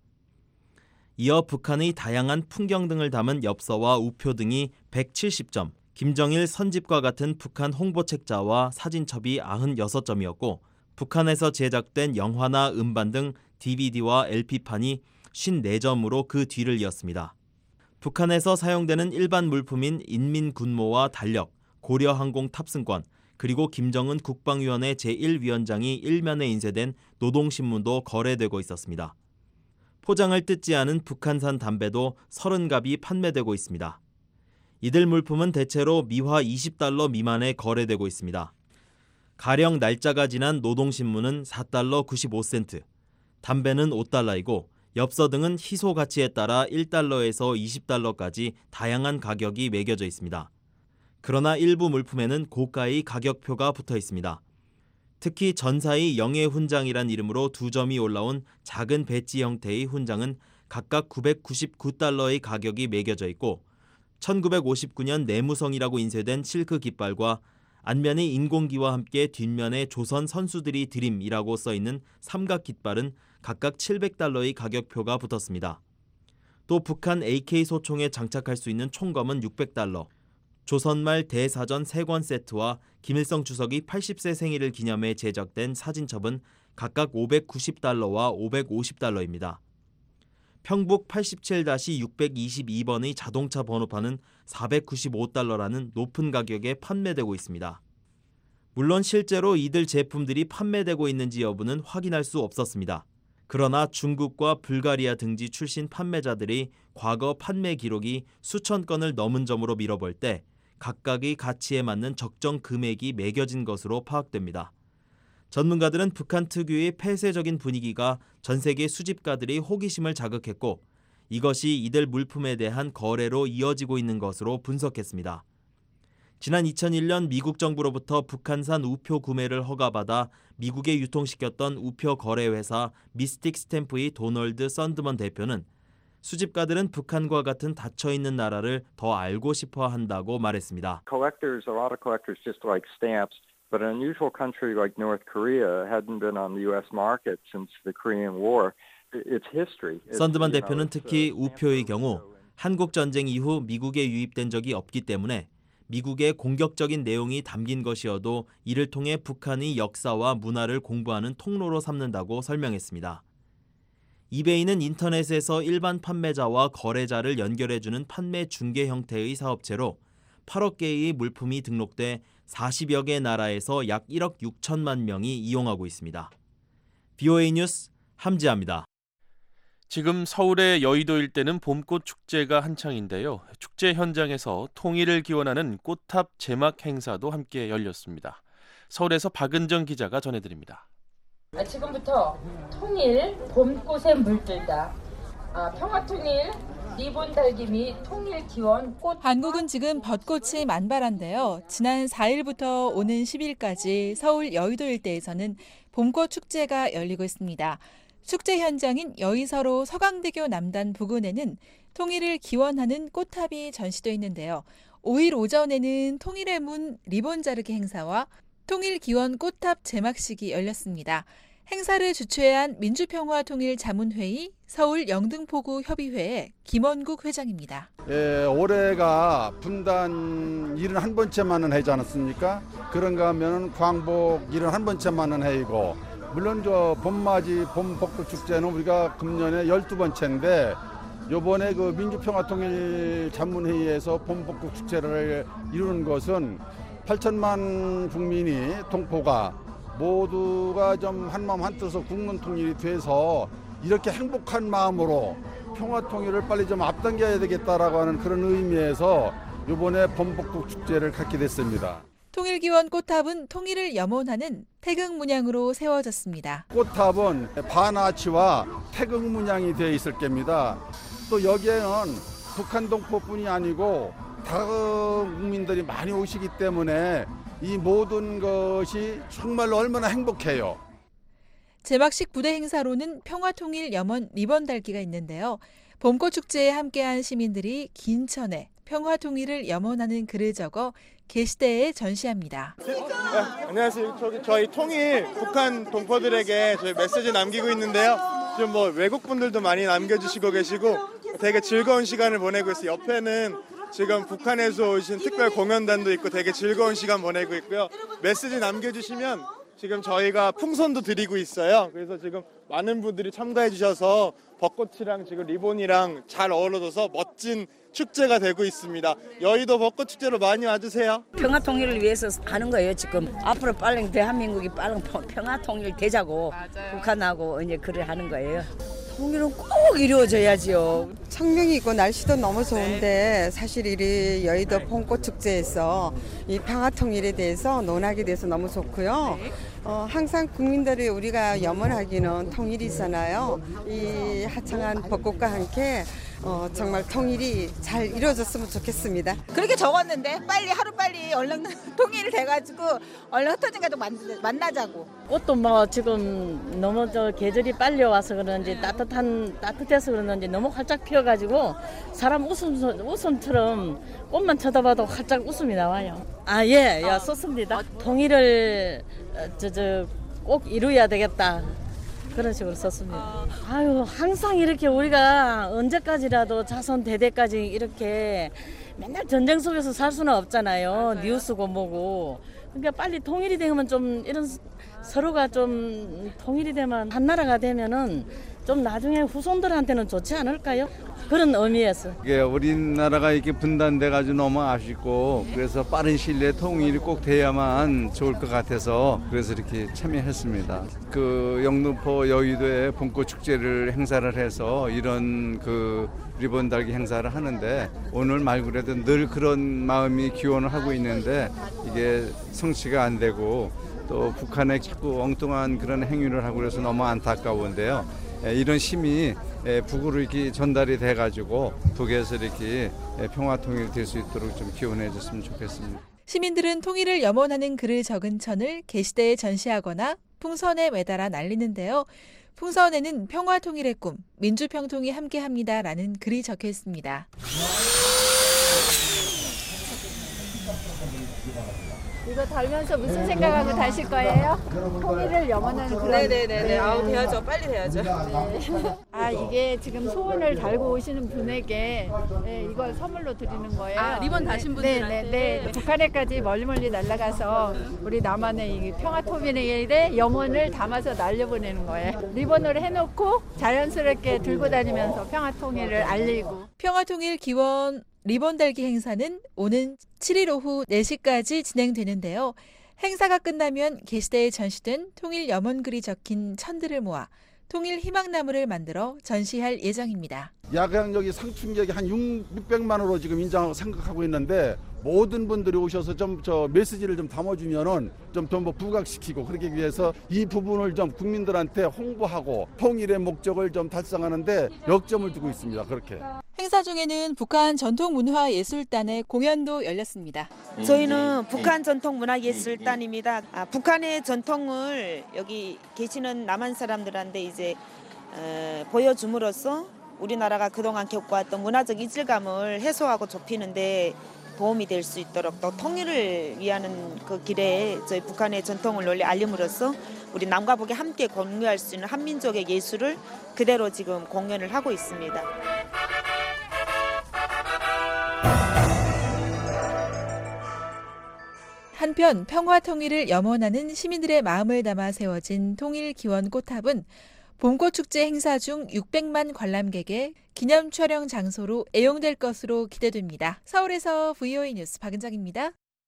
이어 북한의 다양한 풍경 등을 담은 엽서와 우표 등이 170점, 김정일 선집과 같은 북한 홍보책자와 사진첩이 96점이었고 북한에서 제작된 영화나 음반 등 DVD와 LP판이 54점으로 그 뒤를 이었습니다. 북한에서 사용되는 일반 물품인 인민군모와 달력, 고려항공 탑승권, 그리고 김정은 국방위원회 제1위원장이 일면에 인쇄된 노동신문도 거래되고 있었습니다. 포장을 뜯지 않은 북한산 담배도 30갑이 판매되고 있습니다. 이들 물품은 대체로 미화 20달러 미만에 거래되고 있습니다. 가령 날짜가 지난 노동신문은 4달러 95센트, 담배는 5달러이고 엽서 등은 희소 가치에 따라 1달러에서 20달러까지 다양한 가격이 매겨져 있습니다. 그러나 일부 물품에는 고가의 가격표가 붙어 있습니다. 특히 전사의 영예훈장이란 이름으로 2점이 올라온 작은 배지 형태의 훈장은 각각 999달러의 가격이 매겨져 있고 1959년 내무성이라고 인쇄된 실크 깃발과 앞면의 인공기와 함께 뒷면에 조선 선수들이 드림이라고 써있는 삼각 깃발은 각각 700달러의 가격표가 붙었습니다. 또 북한 AK 소총에 장착할 수 있는 총검은 600달러, 조선말 대사전 3권 세트와 김일성 주석이 80세 생일을 기념해 제작된 사진첩은 각각 590달러와 550달러입니다. 평북 87-622번의 자동차 번호판은 495달러라는 높은 가격에 판매되고 있습니다. 물론 실제로 이들 제품들이 판매되고 있는지 여부는 확인할 수 없었습니다. 그러나 중국과 불가리아 등지 출신 판매자들이 과거 판매 기록이 수천 건을 넘은 점으로 미뤄볼 때 각각의 가치에 맞는 적정 금액이 매겨진 것으로 파악됩니다. 전문가들은 북한 특유의 폐쇄적인 분위기가 전 세계 수집가들의 호기심을 자극했고 이것이 이들 물품에 대한 거래로 이어지고 있는 것으로 분석했습니다. 지난 2001년 미국 정부로부터 북한산 우표 구매를 허가받아 미국에 유통시켰던 우표 거래 회사 미스틱 스탬프의 도널드 썬드먼 대표는 수집가들은 북한과 같은 닫혀있는 나라를 더 알고 싶어 한다고 말했습니다. Collectors, a lot of collectors just like stamps, but an unusual country like North Korea hadn't been on the U.S. market since the Korean War. It's history. 썬드만 대표는 특히 우표의 경우 한국 전쟁 이후 미국에 유입된 적이 없기 때문에 미국의 공격적인 내용이 담긴 것이어도 이를 통해 북한의 역사와 문화를 공부하는 통로로 삼는다고 설명했습니다. 이베이는 인터넷에서 일반 판매자와 거래자를 연결해주는 판매 중개 형태의 사업체로 8억 개의 물품이 등록돼 40여 개 나라에서 약 1억 6천만 명이 이용하고 있습니다. BOA 뉴스 함지아입니다. 지금 서울의 여의도 일대는 봄꽃 축제가 한창인데요. 축제 현장에서 통일을 기원하는 꽃탑 제막 행사도 함께 열렸습니다. 서울에서 박은정 기자가 전해드립니다. 지금부터 통일 봄꽃에 물들다 평화통일 리본 달기 및 통일 기원 꽃. 한국은 지금 벚꽃이 만발한데요. 지난 4일부터 오는 10일까지 서울 여의도 일대에서는 봄꽃 축제가 열리고 있습니다. 축제 현장인 여의서로 서강대교 남단 부근에는 통일을 기원하는 꽃탑이 전시돼 있는데요. 5일 오전에는 통일의 문 리본 자르기 행사와 통일 기원 꽃탑 제막식이 열렸습니다. 행사를 주최한 민주평화통일자문회의 서울 영등포구 협의회의 김원국 회장입니다. 예, 올해가 분단 71번째만은 해지 않았습니까? 그런가 하면 광복 71번째만은 해이고 물론 저 봄맞이 봄벚꽃 축제는 우리가 금년에 12번째인데 요번에 그 민주평화통일자문회의에서 봄벚꽃 축제를 이루는 것은 8천만 국민이 동포가 모두가 좀 한마음 한뜻으로 국민 통일이 돼서 이렇게 행복한 마음으로 평화통일을 빨리 좀 앞당겨야 되겠다라고 하는 그런 의미에서 요번에 봄벚꽃 축제를 갖게 됐습니다. 통일기원 꽃탑은 통일을 염원하는 태극 문양으로 세워졌습니다. 꽃탑은 반아치와 태극 문양이 되어 있을 겁니다. 또 여기에는 북한 동포뿐이 아니고 다른 국민들이 많이 오시기 때문에 이 모든 것이 정말로 얼마나 행복해요. 제막식 부대 행사로는 평화통일 염원 리본 달기가 있는데요. 봄꽃 축제에 함께한 시민들이 긴 천에 평화통일을 염원하는 글을 적어 게시대에 전시합니다. 네, 안녕하세요. 저희 통일 북한 동포들에게 저희 메시지 남기고 있는데요. 지금 뭐 외국 분들도 많이 남겨주시고 계시고 되게 즐거운 시간을 보내고 있어요. 옆에는 지금 북한에서 오신 특별 공연단도 있고 되게 즐거운 시간 보내고 있고요. 메시지 남겨주시면 지금 저희가 풍선도 드리고 있어요. 그래서 지금 많은 분들이 참가해 주셔서 벚꽃이랑 지금 리본이랑 잘 어우러져서 멋진 축제가 되고 있습니다. 여의도 벚꽃 축제로 많이 와주세요. 평화 통일을 위해서 하는 거예요. 지금 앞으로 빨리 대한민국이 빨리 평화 통일 되자고 맞아요. 북한하고 이제 그래 하는 거예요. 통일은 꼭 이루어져야지요. 청명이 있고 날씨도 너무 좋은데 사실 이 여의도 봄꽃 축제에서 이 평화 통일에 대해서 논하게 돼서 너무 좋고요. 항상 국민들이 우리가 염원하기는 통일이잖아요. 이 하창한 벚꽃과 함께 정말 통일이 잘 이루어졌으면 좋겠습니다. 그렇게 적었는데 하루빨리 얼른 통일 돼가지고 얼른 흩어진 가족 만나자고. 꽃도 뭐 지금 너무 계절이 빨리 와서 그런지 따뜻해서 그러는지 너무 활짝 피어가지고 사람 웃음처럼 꽃만 쳐다봐도 활짝 웃음이 나와요. 좋습니다. 통일을 꼭 이루어야 되겠다. 그런 식으로 썼습니다. 항상 이렇게 우리가 언제까지라도 자손 대대까지 이렇게 맨날 전쟁 속에서 살 수는 없잖아요. 뉴스고 뭐고. 그러니까 빨리 통일이 되면 좀 이런 서로가 좀 통일이 되면 한 나라가 되면은 좀 나중에 후손들한테는 좋지 않을까요? 그런 의미에서. 이게 우리나라가 이렇게 분단돼가지고 너무 아쉽고 그래서 빠른 시일 내에 통일이 꼭 돼야만 좋을 것 같아서 그래서 이렇게 참여했습니다. 그 영등포 여의도에 봄꽃 축제를 행사를 해서 이런 그 리본 달기 행사를 하는데 오늘 말 그래도 늘 그런 마음이 기원을 하고 있는데 이게 성취가 안 되고 또 북한에 자꾸 엉뚱한 그런 행위를 하고 그래서 너무 안타까운데요. 이런 힘이 북으로 이렇게 전달이 돼가지고 북에서 이렇게 평화 통일 될 수 있도록 좀 기원해 줬으면 좋겠습니다. 시민들은 통일을 염원하는 글을 적은 천을 게시대에 전시하거나 풍선에 매달아 날리는데요. 풍선에는 평화 통일의 꿈, 민주평통이 함께합니다라는 글이 적혀 있습니다. 이거 달면서 무슨 생각하고 다실 거예요? 통일을 염원하는 그런. 네네네. 아우 돼야죠. 빨리 돼야죠. 네. 아 이게 지금 소원을 달고 오시는 분에게 이걸 선물로 드리는 거예요. 아 리본 다신 분들한테. 네. 북한에까지 멀리 날아가서 우리 남한의 이 평화 통일의 염원을 담아서 날려보내는 거예요. 리본으로 해놓고 자연스럽게 들고 다니면서 평화 통일을 알리고. 평화 통일 기원 리본 달기 행사는 오는 7일 오후 4시까지 진행되는데요. 행사가 끝나면 게시대에 전시된 통일 염원글이 적힌 천들을 모아 통일 희망나무를 만들어 전시할 예정입니다. 야광역이 상충역이 한 600만으로 지금 인정하고 생각하고 있는데 모든 분들이 오셔서 좀 메시지를 좀 담아주면은 좀 더 부각시키고 그러기 위해서 이 부분을 좀 국민들한테 홍보하고 통일의 목적을 좀 달성하는데 역점을 두고 있습니다. 그렇게. 행사 중에는 북한 전통문화예술단의 공연도 열렸습니다. 저희는 북한 전통문화예술단입니다. 북한의 전통을 여기 계시는 남한 사람들한테 이제 보여줌으로써 우리나라가 그동안 겪어왔던 문화적 이질감을 해소하고 좁히는데 도움이 될 수 있도록 또 통일을 위하는 그 길에 저희 북한의 전통을 널리 알림으로써 우리 남과 북이 함께 공유할 수 있는 한민족의 예술을 그대로 지금 공연을 하고 있습니다. 한편 평화 통일을 염원하는 시민들의 마음을 담아 세워진 통일 기원 꽃탑은 봄꽃 축제 행사 중 600만 관람객의 기념 촬영 장소로 애용될 것으로 기대됩니다. 서울에서 VOA 뉴스 박은정입니다.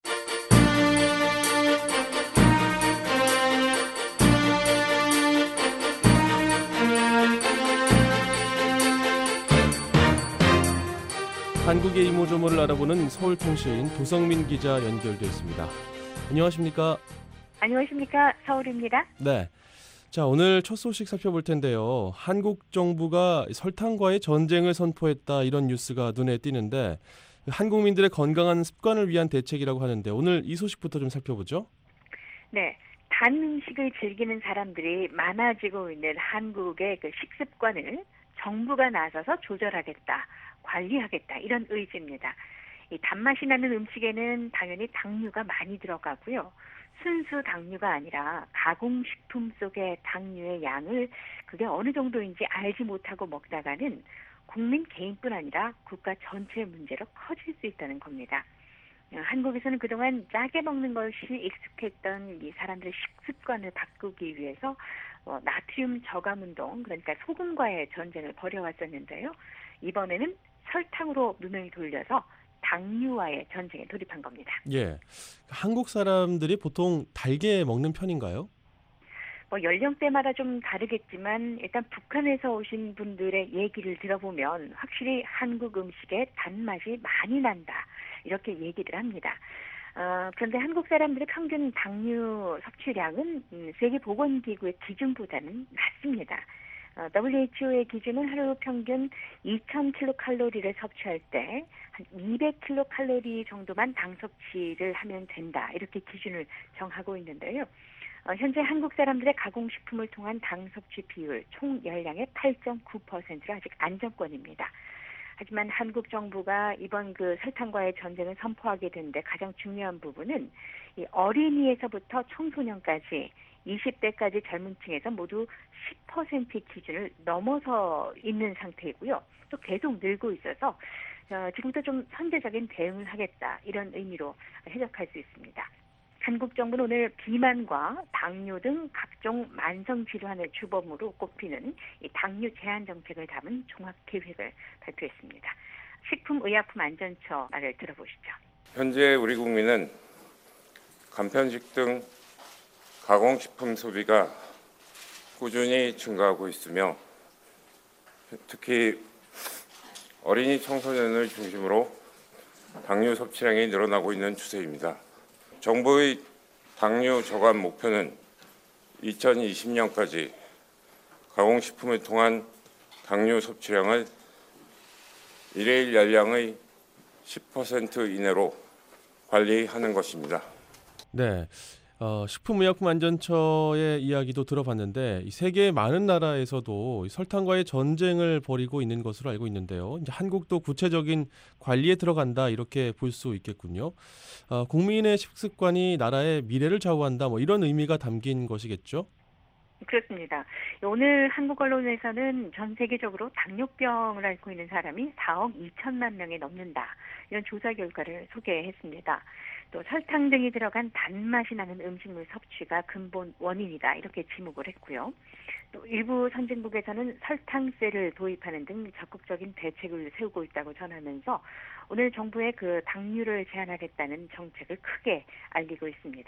한국의 이모저모를 알아보는 서울통신 도성민 기자 연결돼 있습니다. 안녕하십니까? 안녕하십니까? 서울입니다. 네. 자, 오늘 첫 소식 살펴볼 텐데요. 한국 정부가 설탕과의 전쟁을 선포했다 이런 뉴스가 눈에 띄는데 한국민들의 건강한 습관을 위한 대책이라고 하는데 오늘 이 소식부터 좀 살펴보죠. 네. 단 음식을 즐기는 사람들이 많아지고 있는 한국의 그 식습관을 정부가 나서서 조절하겠다, 관리하겠다 이런 의지입니다. 이 단맛이 나는 음식에는 당연히 당류가 많이 들어가고요. 순수 당류가 아니라 가공식품 속의 당류의 양을 그게 어느 정도인지 알지 못하고 먹다가는 국민 개인뿐 아니라 국가 전체의 문제로 커질 수 있다는 겁니다. 한국에서는 그동안 짜게 먹는 것이 익숙했던 이 사람들의 식습관을 바꾸기 위해서 나트륨 저감 운동, 그러니까 소금과의 전쟁을 벌여왔었는데요. 이번에는 설탕으로 눈을 돌려서 당류와의 전쟁에 돌입한 겁니다. 예, 한국 사람들이 보통 달게 먹는 편인가요? 연령대마다 좀 다르겠지만 일단 북한에서 오신 분들의 얘기를 들어보면 확실히 한국 음식에 단맛이 많이 난다 이렇게 얘기를 합니다. 그런데 한국 사람들의 평균 당류 섭취량은 세계보건기구의 기준보다는 낮습니다. WHO의 기준은 하루 평균 2,000kcal를 섭취할 때 한 200kcal 정도만 당 섭취를 하면 된다. 이렇게 기준을 정하고 있는데요. 현재 한국 사람들의 가공식품을 통한 당 섭취 비율 총 열량의 8.9%로 아직 안정권입니다. 하지만 한국 정부가 이번 그 설탕과의 전쟁을 선포하게 되는데 가장 중요한 부분은 이 어린이에서부터 청소년까지 20대까지 젊은 층에서 모두 10% 기준을 넘어서 있는 상태이고요. 또 계속 늘고 있어서 지금부터 좀 선제적인 대응을 하겠다 이런 의미로 해석할 수 있습니다. 한국 정부는 오늘 비만과 당뇨 등 각종 만성 질환을 주범으로 꼽히는 이 당뇨 제한 정책을 담은 종합 계획을 발표했습니다. 식품의약품안전처 말을 들어보시죠. 현재 우리 국민은 간편식 등 가공식품 소비가 꾸준히 증가하고 있으며 특히 어린이 청소년을 중심으로 당류 섭취량이 늘어나고 있는 추세입니다. 정부의 당류 저감 목표는 2020년까지 가공식품을 통한 당류 섭취량을 일회일 열량의 10% 이내로 관리하는 것입니다. 네. 식품의약품안전처의 이야기도 들어봤는데 이 세계의 많은 나라에서도 설탕과의 전쟁을 벌이고 있는 것으로 알고 있는데요. 이제 한국도 구체적인 관리에 들어간다 이렇게 볼 수 있겠군요. 국민의 식습관이 나라의 미래를 좌우한다 뭐 이런 의미가 담긴 것이겠죠. 그렇습니다. 오늘 한국 언론에서는 전 세계적으로 당뇨병을 앓고 있는 사람이 4억 2천만 명이 넘는다. 이런 조사 결과를 소개했습니다. 또 설탕 등이 들어간 단맛이 나는 음식물 섭취가 근본 원인이다. 이렇게 지목을 했고요. 또 일부 선진국에서는 설탕세를 도입하는 등 적극적인 대책을 세우고 있다고 전하면서 오늘 정부의 그 당류를 제한하겠다는 정책을 크게 알리고 있습니다.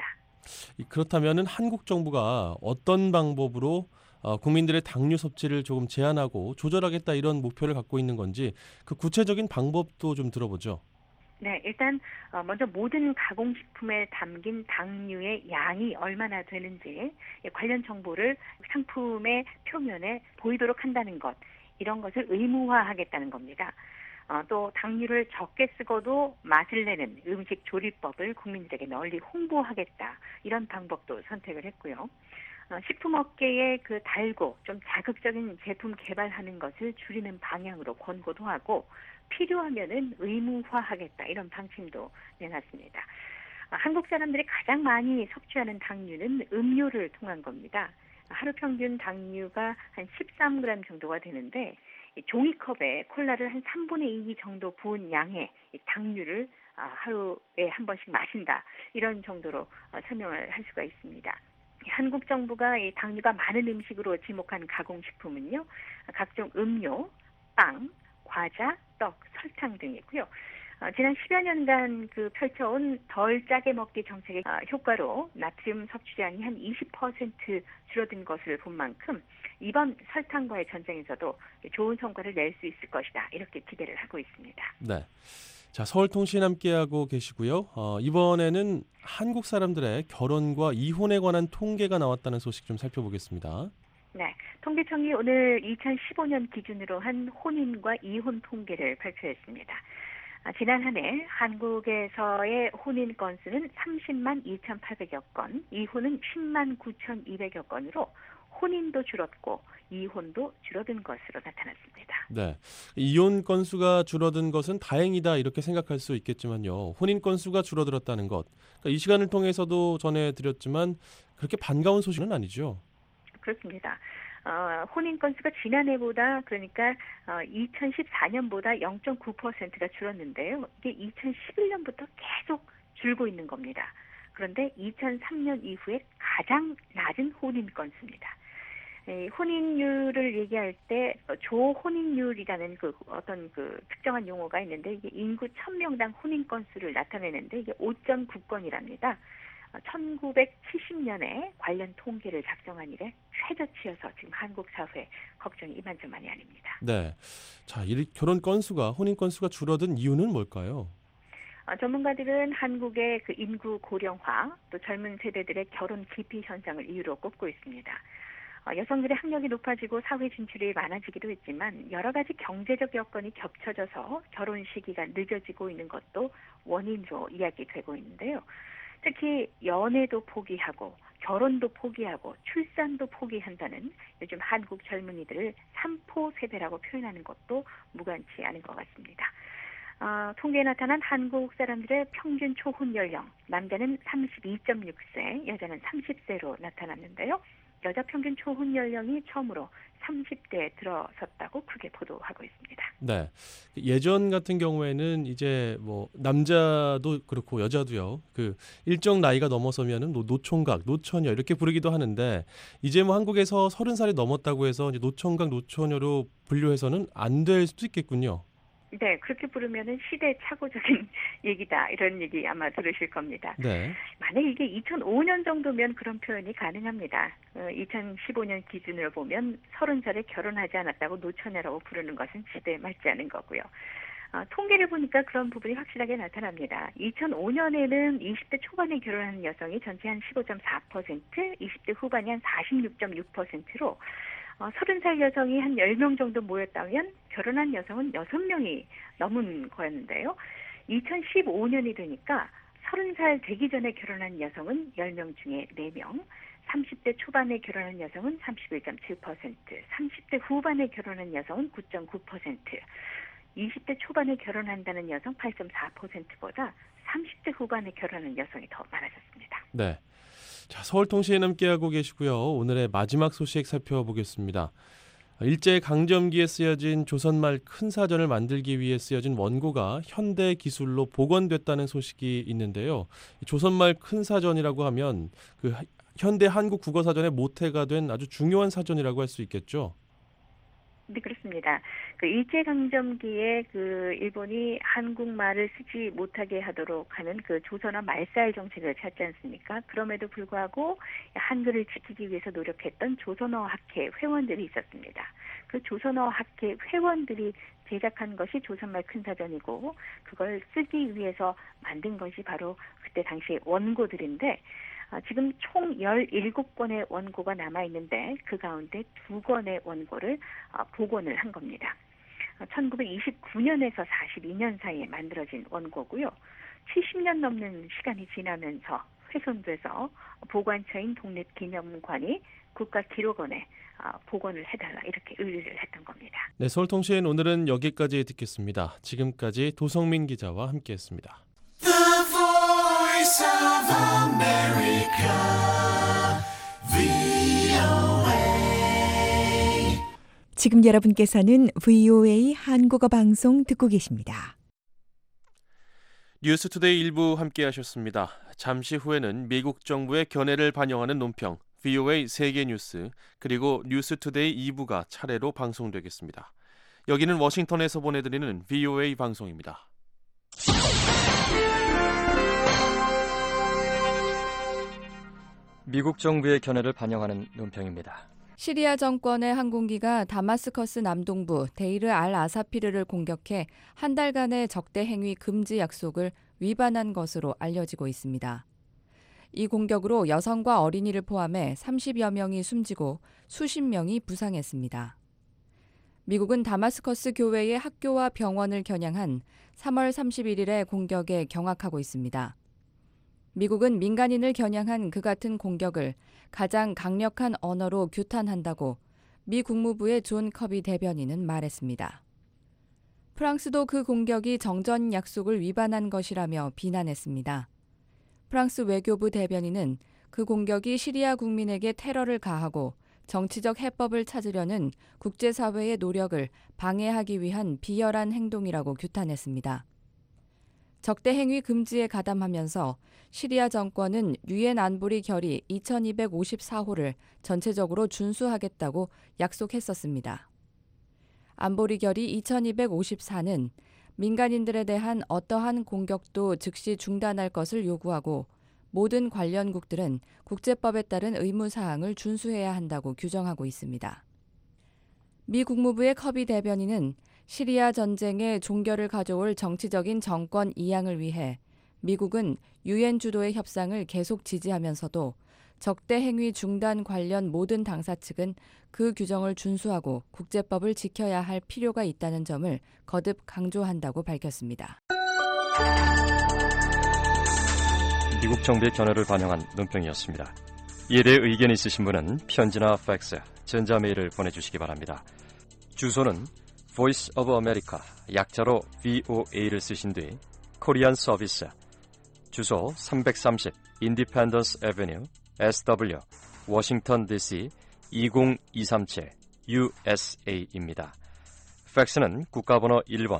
그렇다면 한국 정부가 어떤 방법으로 국민들의 당류 섭취를 조금 제한하고 조절하겠다 이런 목표를 갖고 있는 건지 그 구체적인 방법도 좀 들어보죠. 네, 일단 먼저 모든 가공식품에 담긴 당류의 양이 얼마나 되는지 관련 정보를 상품의 표면에 보이도록 한다는 것, 이런 것을 의무화하겠다는 겁니다. 또 당류를 적게 쓰고도 맛을 내는 음식 조리법을 국민들에게 널리 홍보하겠다. 이런 방법도 선택을 했고요. 식품업계에 그 달고 좀 자극적인 제품 개발하는 것을 줄이는 방향으로 권고도 하고 필요하면은 의무화하겠다. 이런 방침도 내놨습니다. 한국 사람들이 가장 많이 섭취하는 당류는 음료를 통한 겁니다. 하루 평균 당류가 한 13g 정도가 되는데 종이컵에 콜라를 한 3분의 2 정도 부은 양의 당류를 하루에 한 번씩 마신다. 이런 정도로 설명을 할 수가 있습니다. 한국 정부가 이 당류가 많은 음식으로 지목한 가공식품은요. 각종 음료, 빵, 과자, 떡, 설탕 등이고요. 지난 10여 년간 펼쳐온 덜 짜게 먹기 정책의 효과로 나트륨 섭취량이 한 20% 줄어든 것을 본 만큼 이번 설탕과의 전쟁에서도 좋은 성과를 낼 수 있을 것이다. 이렇게 기대를 하고 있습니다. 네. 자, 서울통신 함께하고 계시고요. 이번에는 한국 사람들의 결혼과 이혼에 관한 통계가 나왔다는 소식 좀 살펴보겠습니다. 네, 통계청이 오늘 2015년 기준으로 한 혼인과 이혼 통계를 발표했습니다. 지난 한 해 한국에서의 혼인 건수는 30만 2,800여 건, 이혼은 10만 9,200여 건으로 혼인도 줄었고 이혼도 줄어든 것으로 나타났습니다. 네, 이혼 건수가 줄어든 것은 다행이다 이렇게 생각할 수 있겠지만요. 혼인 건수가 줄어들었다는 것, 그러니까 이 시간을 통해서도 전해드렸지만 그렇게 반가운 소식은 아니죠. 그렇습니다. 혼인 건수가 지난해보다 그러니까 2014년보다 0.9%가 줄었는데요. 이게 2011년부터 계속 줄고 있는 겁니다. 그런데 2003년 이후에 가장 낮은 혼인 건수입니다. 혼인율을 얘기할 때 조혼인율이라는 어떤 특정한 용어가 있는데 이게 인구 1000명당 혼인 건수를 나타내는데 이게 5.9건이랍니다. 1970년에 관련 통계를 작성한 이래 최저치여서 지금 한국 사회 걱정이 이만저만이 아닙니다. 네, 자, 이 결혼 건수가 혼인 건수가 줄어든 이유는 뭘까요? 전문가들은 한국의 인구 고령화 또 젊은 세대들의 결혼 기피 현상을 이유로 꼽고 있습니다. 여성들의 학력이 높아지고 사회 진출이 많아지기도 했지만 여러 가지 경제적 여건이 겹쳐져서 결혼 시기가 늦어지고 있는 것도 원인으로 이야기되고 있는데요. 특히 연애도 포기하고 결혼도 포기하고 출산도 포기한다는 요즘 한국 젊은이들을 삼포 세대라고 표현하는 것도 무관치 않은 것 같습니다. 통계에 나타난 한국 사람들의 평균 초혼 연령, 남자는 32.6세, 여자는 30세로 나타났는데요. 여자 평균 초혼 연령이 처음으로 30대에 들어섰다고 크게 보도하고 있습니다. 네, 예전 같은 경우에는 이제 뭐 남자도 그렇고 여자도요. 일정 나이가 넘어서면은 노총각, 노처녀 이렇게 부르기도 하는데 이제 뭐 한국에서 30살이 넘었다고 해서 이제 노총각, 노처녀로 분류해서는 안 될 수도 있겠군요. 네, 그렇게 부르면은 시대착오적인 얘기다 이런 얘기 아마 들으실 겁니다. 네. 만약 이게 2005년 정도면 그런 표현이 가능합니다. 2015년 기준으로 보면 30살에 결혼하지 않았다고 노처녀라고 부르는 것은 시대에 맞지 않은 거고요. 통계를 보니까 그런 부분이 확실하게 나타납니다. 2005년에는 20대 초반에 결혼하는 여성이 전체 한 15.4%, 20대 후반이 한 46.6%로 30살 여성이 한 10명 정도 모였다면 결혼한 여성은 6명이 넘은 거였는데요. 2015년이 되니까 30살 되기 전에 결혼한 여성은 10명 중에 4명, 30대 초반에 결혼한 여성은 31.7%, 30대 후반에 결혼한 여성은 9.9%, 20대 초반에 결혼한다는 여성 8.4%보다 30대 후반에 결혼한 여성이 더 많아졌습니다. 네. 자, 서울통신에 함께하고 계시고요. 오늘의 마지막 소식 살펴보겠습니다. 일제강점기에 쓰여진 조선말 큰 사전을 만들기 위해 쓰여진 원고가 현대 기술로 복원됐다는 소식이 있는데요. 조선말 큰 사전이라고 하면 그 현대 한국 국어 사전의 모태가 된 아주 중요한 사전이라고 할 수 있겠죠. 네, 그렇습니다. 그 일제강점기에 그 일본이 한국말을 쓰지 못하게 하도록 하는 그 조선어 말살 정책을 찾지 않습니까? 그럼에도 불구하고 한글을 지키기 위해서 노력했던 조선어 학회 회원들이 있었습니다. 그 조선어 학회 회원들이 제작한 것이 조선말 큰사전이고 그걸 쓰기 위해서 만든 것이 바로 그때 당시 원고들인데 지금 총 17권의 원고가 남아있는데 그 가운데 2권의 원고를 복원을 한 겁니다. 1929년에서 42년 사이에 만들어진 원고고요. 70년 넘는 시간이 지나면서 훼손돼서 보관처인 독립기념관이 국가기록원에 복원을 해달라 이렇게 의뢰를 했던 겁니다. 네, 서울통신 오늘은 여기까지 듣겠습니다. 지금까지 도성민 기자와 함께했습니다. Voice of America, VOA. 지금 여러분께서는 VOA 한국어 방송 듣고 계십니다. 뉴스투데이 일부 함께하셨습니다. 잠시 후에는 미국 정부의 견해를 반영하는 논평, VOA 세계뉴스, 그리고 뉴스투데이 2부가 차례로 방송되겠습니다. 여기는 워싱턴에서 보내드리는 VOA 방송입니다. 미국 정부의 견해를 반영하는 논평입니다. 시리아 정권의 항공기가 다마스커스 남동부 데이르 알 아사피르를 공격해 한 달간의 적대 행위 금지 약속을 위반한 것으로 알려지고 있습니다. 이 공격으로 여성과 어린이를 포함해 30여 명이 숨지고 수십 명이 부상했습니다. 미국은 다마스커스 교회의 학교와 병원을 겨냥한 3월 31일의 공격에 경악하고 있습니다. 미국은 민간인을 겨냥한 그 같은 공격을 가장 강력한 언어로 규탄한다고 미 국무부의 존 커비 대변인은 말했습니다. 프랑스도 그 공격이 정전 약속을 위반한 것이라며 비난했습니다. 프랑스 외교부 대변인은 그 공격이 시리아 국민에게 테러를 가하고 정치적 해법을 찾으려는 국제사회의 노력을 방해하기 위한 비열한 행동이라고 규탄했습니다. 적대 행위 금지에 가담하면서 시리아 정권은 유엔 안보리 결의 2254호를 전체적으로 준수하겠다고 약속했었습니다. 안보리 결의 2254는 민간인들에 대한 어떠한 공격도 즉시 중단할 것을 요구하고 모든 관련국들은 국제법에 따른 의무사항을 준수해야 한다고 규정하고 있습니다. 미 국무부의 커비 대변인은 시리아 전쟁에 종결을 가져올 정치적인 정권 이양을 위해 미국은 유엔 주도의 협상을 계속 지지하면서도 적대 행위 중단 관련 모든 당사 측은 그 규정을 준수하고 국제법을 지켜야 할 필요가 있다는 점을 거듭 강조한다고 밝혔습니다. 미국 정부의 견해를 반영한 논평이었습니다. 이에 대해 의견이 있으신 분은 편지나 팩스, 전자메일을 보내주시기 바랍니다. 주소는 Voice of America, 약자로 VOA를 쓰신 뒤 코리안 서비스, 주소 330 Independence Avenue, SW, 워싱턴 DC 20237 USA입니다. 팩스는 국가번호 1번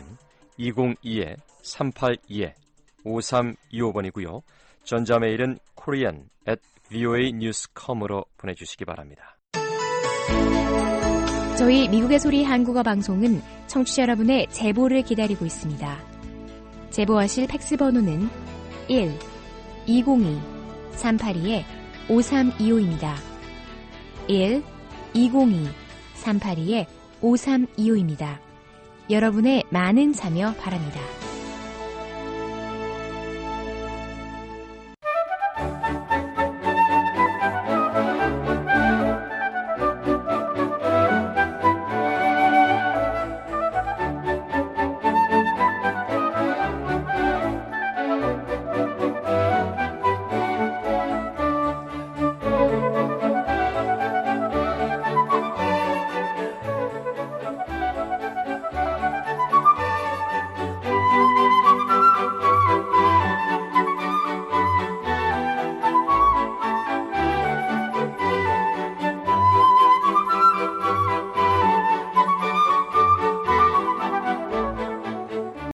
202-382-5325번이고요. 전자메일은 korean@voanews.com으로 보내주시기 바랍니다. 저희 미국의 소리 한국어 방송은 청취자 여러분의 제보를 기다리고 있습니다. 제보하실 팩스 번호는 1-202-382-5325입니다. 1-202-382-5325입니다. 여러분의 많은 참여 바랍니다.